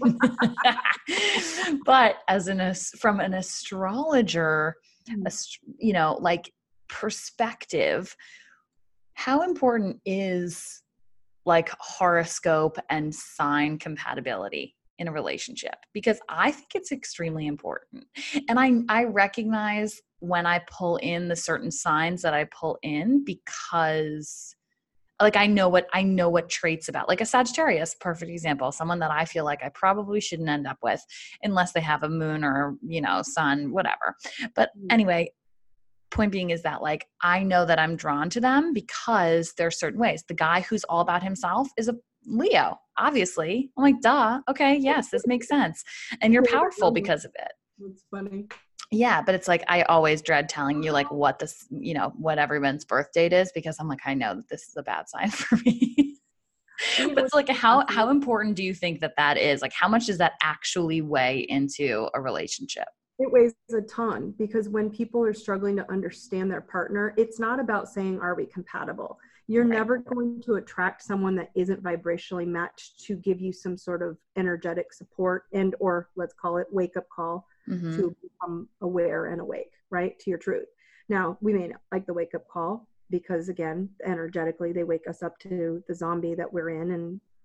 But as an, from an astrologer, you know, like perspective, how important is like horoscope and sign compatibility in a relationship? Because I think it's extremely important. And I, I recognize when I pull in the certain signs that I pull in, because like, I know what, I know what traits about, like a Sagittarius, perfect example, someone that I feel like I probably shouldn't end up with unless they have a moon or, you know, sun, whatever. But anyway, point being is that like, I know that I'm drawn to them because there's certain ways. The guy who's all about himself is a Leo, obviously. I'm like, duh. Okay. Yes, this makes sense. And you're powerful because of it. That's funny. Yeah. But it's like, I always dread telling you like what this, you know, what everyone's birth date is, because I'm like, I know that this is a bad sign for me. But it's like, how, how important do you think that that is? Like, how much does that actually weigh into a relationship? It weighs a ton, because when people are struggling to understand their partner, it's not about saying, are we compatible? You're right. Never going to attract someone that isn't vibrationally matched to give you some sort of energetic support and, or let's call it wake up call, mm-hmm. to become aware and awake, right, to your truth. Now, we may not like the wake up call because, again, energetically, they wake us up to the zombie that we're in, and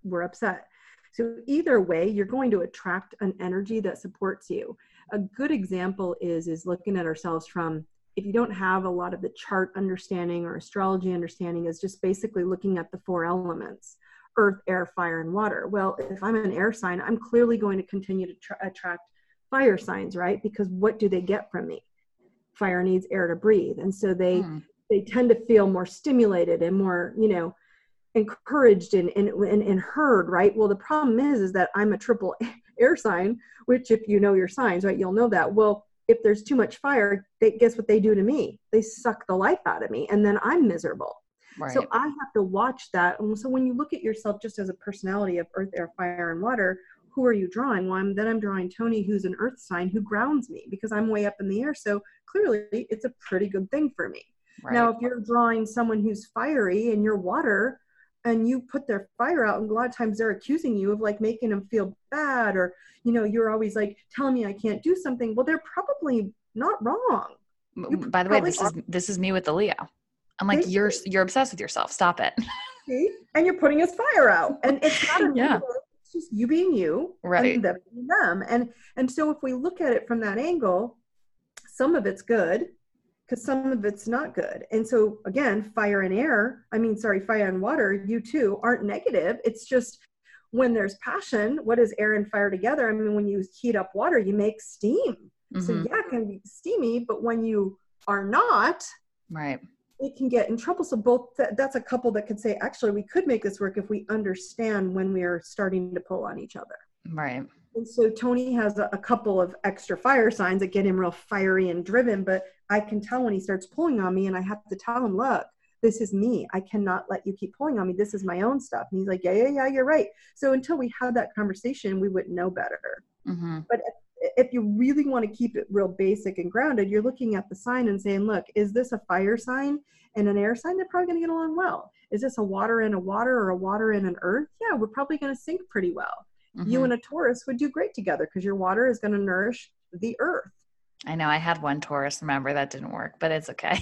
we're upset. So either way, you're going to attract an energy that supports you. A good example is, is looking at ourselves from, if you don't have a lot of the chart understanding or astrology understanding, is just basically looking at the four elements: earth, air, fire, and water. Well, if I'm an air sign, I'm clearly going to continue to tra- attract fire signs, right? Because what do they get from me? Fire needs air to breathe. And so they, mm. they tend to feel more stimulated and more, you know, encouraged and, and, and, and heard, right? Well, the problem is, is that I'm a triple air sign, which if you know your signs, right, you'll know that. Well, if there's too much fire, they, guess what they do to me? They suck the life out of me, and then I'm miserable. Right. So I have to watch that. And so when you look at yourself just as a personality of earth, air, fire, and water, who are you drawing? Well, I'm, then I'm drawing Toni, who's an earth sign, who grounds me because I'm way up in the air. So clearly it's a pretty good thing for me. Right. Now, if you're drawing someone who's fiery and you're water, and you put their fire out, and a lot of times they're accusing you of like making them feel bad, or, you know, you're always like telling me I can't do something. Well, they're probably not wrong. You By the way, this are. is, this is me with the Leo. I'm like, See? you're, you're obsessed with yourself. Stop it. See? And you're putting his fire out, and it's not a yeah. It's just you being you, right? And them being them. And, and so if we look at it from that angle, some of it's good, because some of it's not good. And so again, fire and air, I mean, sorry, fire and water, you two aren't negative. It's just when there's passion, what is air and fire together? I mean, when you heat up water, you make steam. Mm-hmm. So yeah, it can be steamy, but when you are not, right, it can get in trouble. So both, th- that's a couple that could say, actually, we could make this work if we understand when we are starting to pull on each other. Right. And so Toni has a, a couple of extra fire signs that get him real fiery and driven, but I can tell when he starts pulling on me, and I have to tell him, look, this is me. I cannot let you keep pulling on me. This is my own stuff. And he's like, yeah, yeah, yeah, you're right. So until we had that conversation, we wouldn't know better. Mm-hmm. But if, if you really want to keep it real basic and grounded, you're looking at the sign and saying, look, is this a fire sign and an air sign? They're probably going to get along well. Is this a water and a water, or a water and an earth? Yeah, we're probably going to sync pretty well. Mm-hmm. You and a Taurus would do great together because your water is going to nourish the earth. I know I had one Taurus, remember, that didn't work, but it's okay.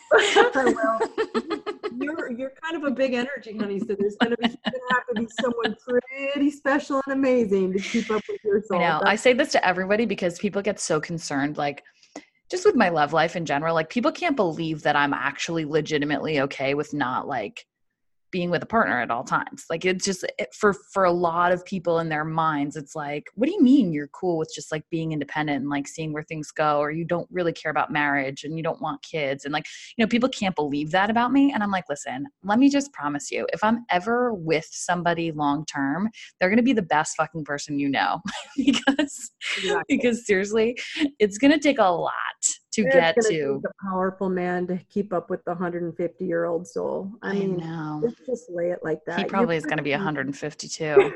Well, you're you're kind of a big energy, honey. So there's going to be going to have to be someone pretty special and amazing to keep up with your soul. I know. That's- I say this to everybody because people get so concerned, like just with my love life in general. Like people can't believe that I'm actually legitimately okay with not like being with a partner at all times. Like it's just it, for, for a lot of people in their minds, it's like, what do you mean you're cool with just like being independent and like seeing where things go, or you don't really care about marriage and you don't want kids? And like, you know, people can't believe that about me. And I'm like, listen, let me just promise you, if I'm ever with somebody long-term, they're going to be the best fucking person, you know, because, exactly. because seriously, it's going to take a lot to it's get to to a powerful man to keep up with the one hundred fifty year old soul. I, I mean, know. Let's just lay it like that. He probably You're is going to be one hundred fifty-two.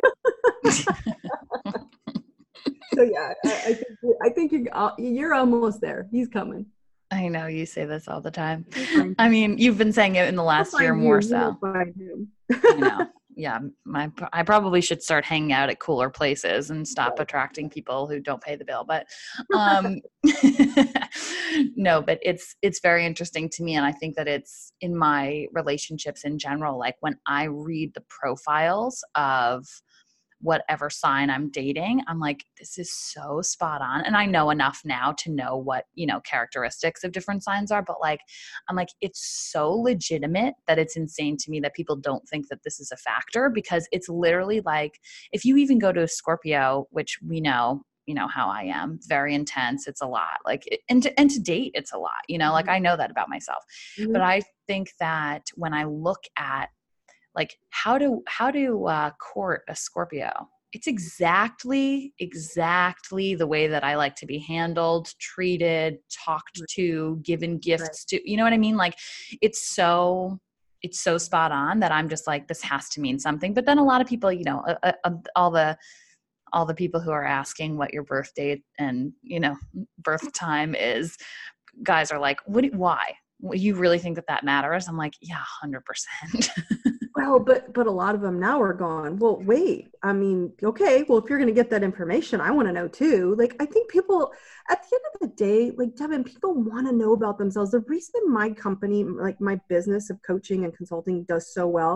So yeah, I, I think I think you're you're almost there. He's coming. I know you say this all the time. I mean, you've been saying it in the last year more you. so. Find him. I know. Yeah, my I probably should start hanging out at cooler places and stop attracting people who don't pay the bill. But um, no, but it's it's very interesting to me, and I think that it's in my relationships in general. Like when I read the profiles of whatever sign I'm dating, I'm like, this is so spot on. And I know enough now to know what, you know, characteristics of different signs are, but like, I'm like, it's so legitimate that it's insane to me that people don't think that this is a factor, because it's literally like, if you even go to a Scorpio, which we know, you know how I am, very intense. It's a lot. Like, and to, and to date, it's a lot, you know, like I know that about myself, mm-hmm. but I think that when I look at like how to, how to uh, court a Scorpio, it's exactly, exactly the way that I like to be handled, treated, talked to, given gifts right. to, you know what I mean? Like it's so, it's so spot on that I'm just like, this has to mean something. But then a lot of people, you know, uh, uh, all the, all the people who are asking what your birth date and, you know, birth time is, guys are like, what, why? You really think that that matters? I'm like, yeah, one hundred percent. Well, but but a lot of them now are gone. Well, wait, I mean, okay, well, if you're going to get that information, I want to know too. Like, I think people, at the end of the day, like, Devin, people want to know about themselves. The reason my company, like my business of coaching and consulting does so well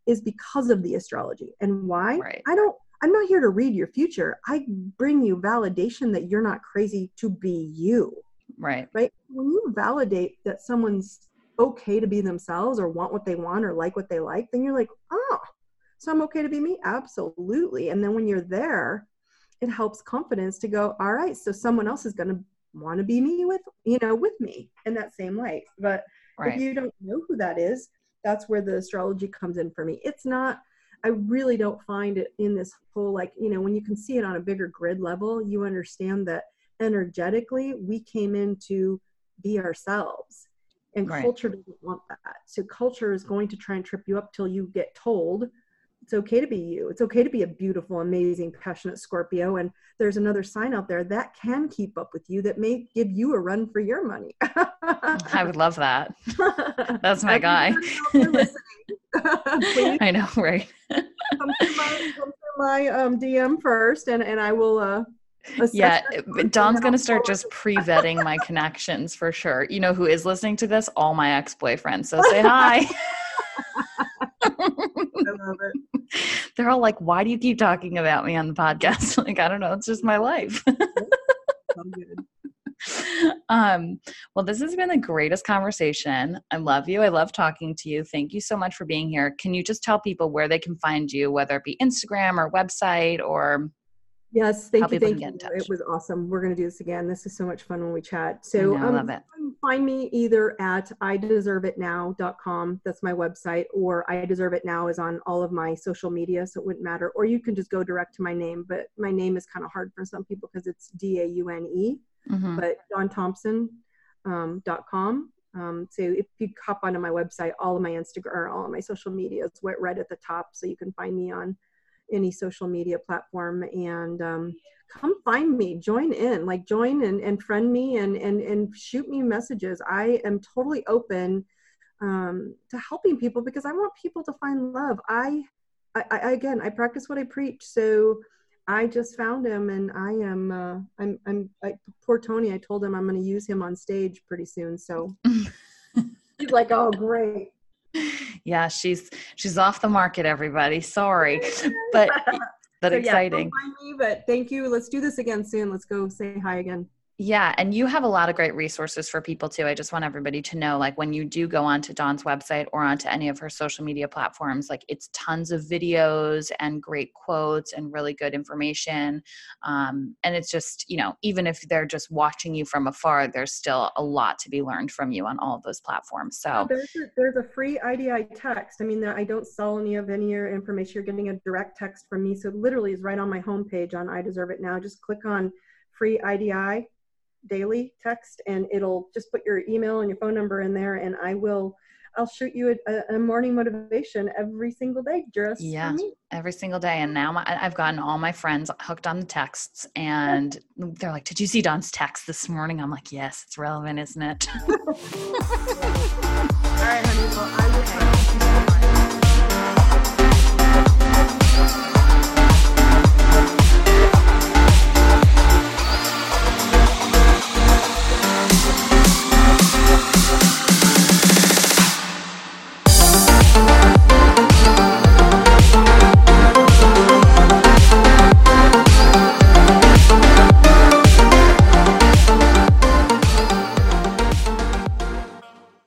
is because of the astrology. And why? Right. I don't, I'm not here to read your future. I bring you validation that you're not crazy to be you. Right. Right. When you validate that someone's okay to be themselves or want what they want or like what they like, then you're like, oh, so I'm okay to be me? Absolutely. And then when you're there, it helps confidence to go, all right, so someone else is going to want to be me with, you know, with me in that same light. But right. if you don't know who that is, that's where the astrology comes in for me. It's not, I really don't find it in this whole, like, you know, when you can see it on a bigger grid level, you understand that energetically we came in to be ourselves, and right. culture doesn't want that. So culture is going to try and trip you up till you get told it's okay to be you. It's okay to be a beautiful, amazing, passionate Scorpio. And there's another sign out there that can keep up with you that may give you a run for your money. I would love that. That's my guy. I know, right? Come through my, come through my um, D M first, and, and I will uh, yeah, Dawn's going to start just pre-vetting my connections for sure. You know who is listening to this? All my ex-boyfriends. So say hi. I love it. They're all like, why do you keep talking about me on the podcast? Like, I don't know. It's just my life. I'm good. Um, well, this has been the greatest conversation. I love you. I love talking to you. Thank you so much for being here. Can you just tell people where they can find you, whether it be Instagram or website, or yes, thank you. Thank you. It was awesome. We're going to do this again. This is so much fun when we chat. So I know, um, I love it. Find me either at I deserve it now dot com. That's my website, or I Deserve It Now is on all of my social media, so it wouldn't matter. Or you can just go direct to my name, but my name is kind of hard for some people because it's D A U N E, mm-hmm. but dawn thompson dot com. Um, so if you hop onto my website, all of my Instagram, or all of my social media is right at the top, so you can find me on any social media platform, and um, come find me, join in, like join and, and friend me and, and, and shoot me messages. I am totally open um, to helping people because I want people to find love. I, I, I, again, I practice what I preach. So I just found him, and I am, uh, I'm, I'm, I, poor Tony, I told him I'm going to use him on stage pretty soon. So he's like, oh, great. Yeah, she's she's off the market, everybody. Sorry, but but so, exciting. Yeah, don't mind me, but thank you. Let's do this again soon. Let's go say hi again. Yeah, and you have a lot of great resources for people too. I just want everybody to know, like when you do go onto Dawn's website or onto any of her social media platforms, like it's tons of videos and great quotes and really good information. Um, and it's just, you know, even if they're just watching you from afar, there's still a lot to be learned from you on all of those platforms. So there's a, there's a free I D I text. I mean, I don't sell any of any of your information. You're getting a direct text from me. So it literally is right on my homepage on I Deserve It Now. Just click on free I D I daily text, and it'll just put your email and your phone number in there, and I will I'll shoot you a, a morning motivation every single day just yeah for me. Every single day. And now my, I've gotten all my friends hooked on the texts, and they're like, did you see Dawn's text this morning? I'm like, yes, it's relevant, isn't it? All right, honey, well, I will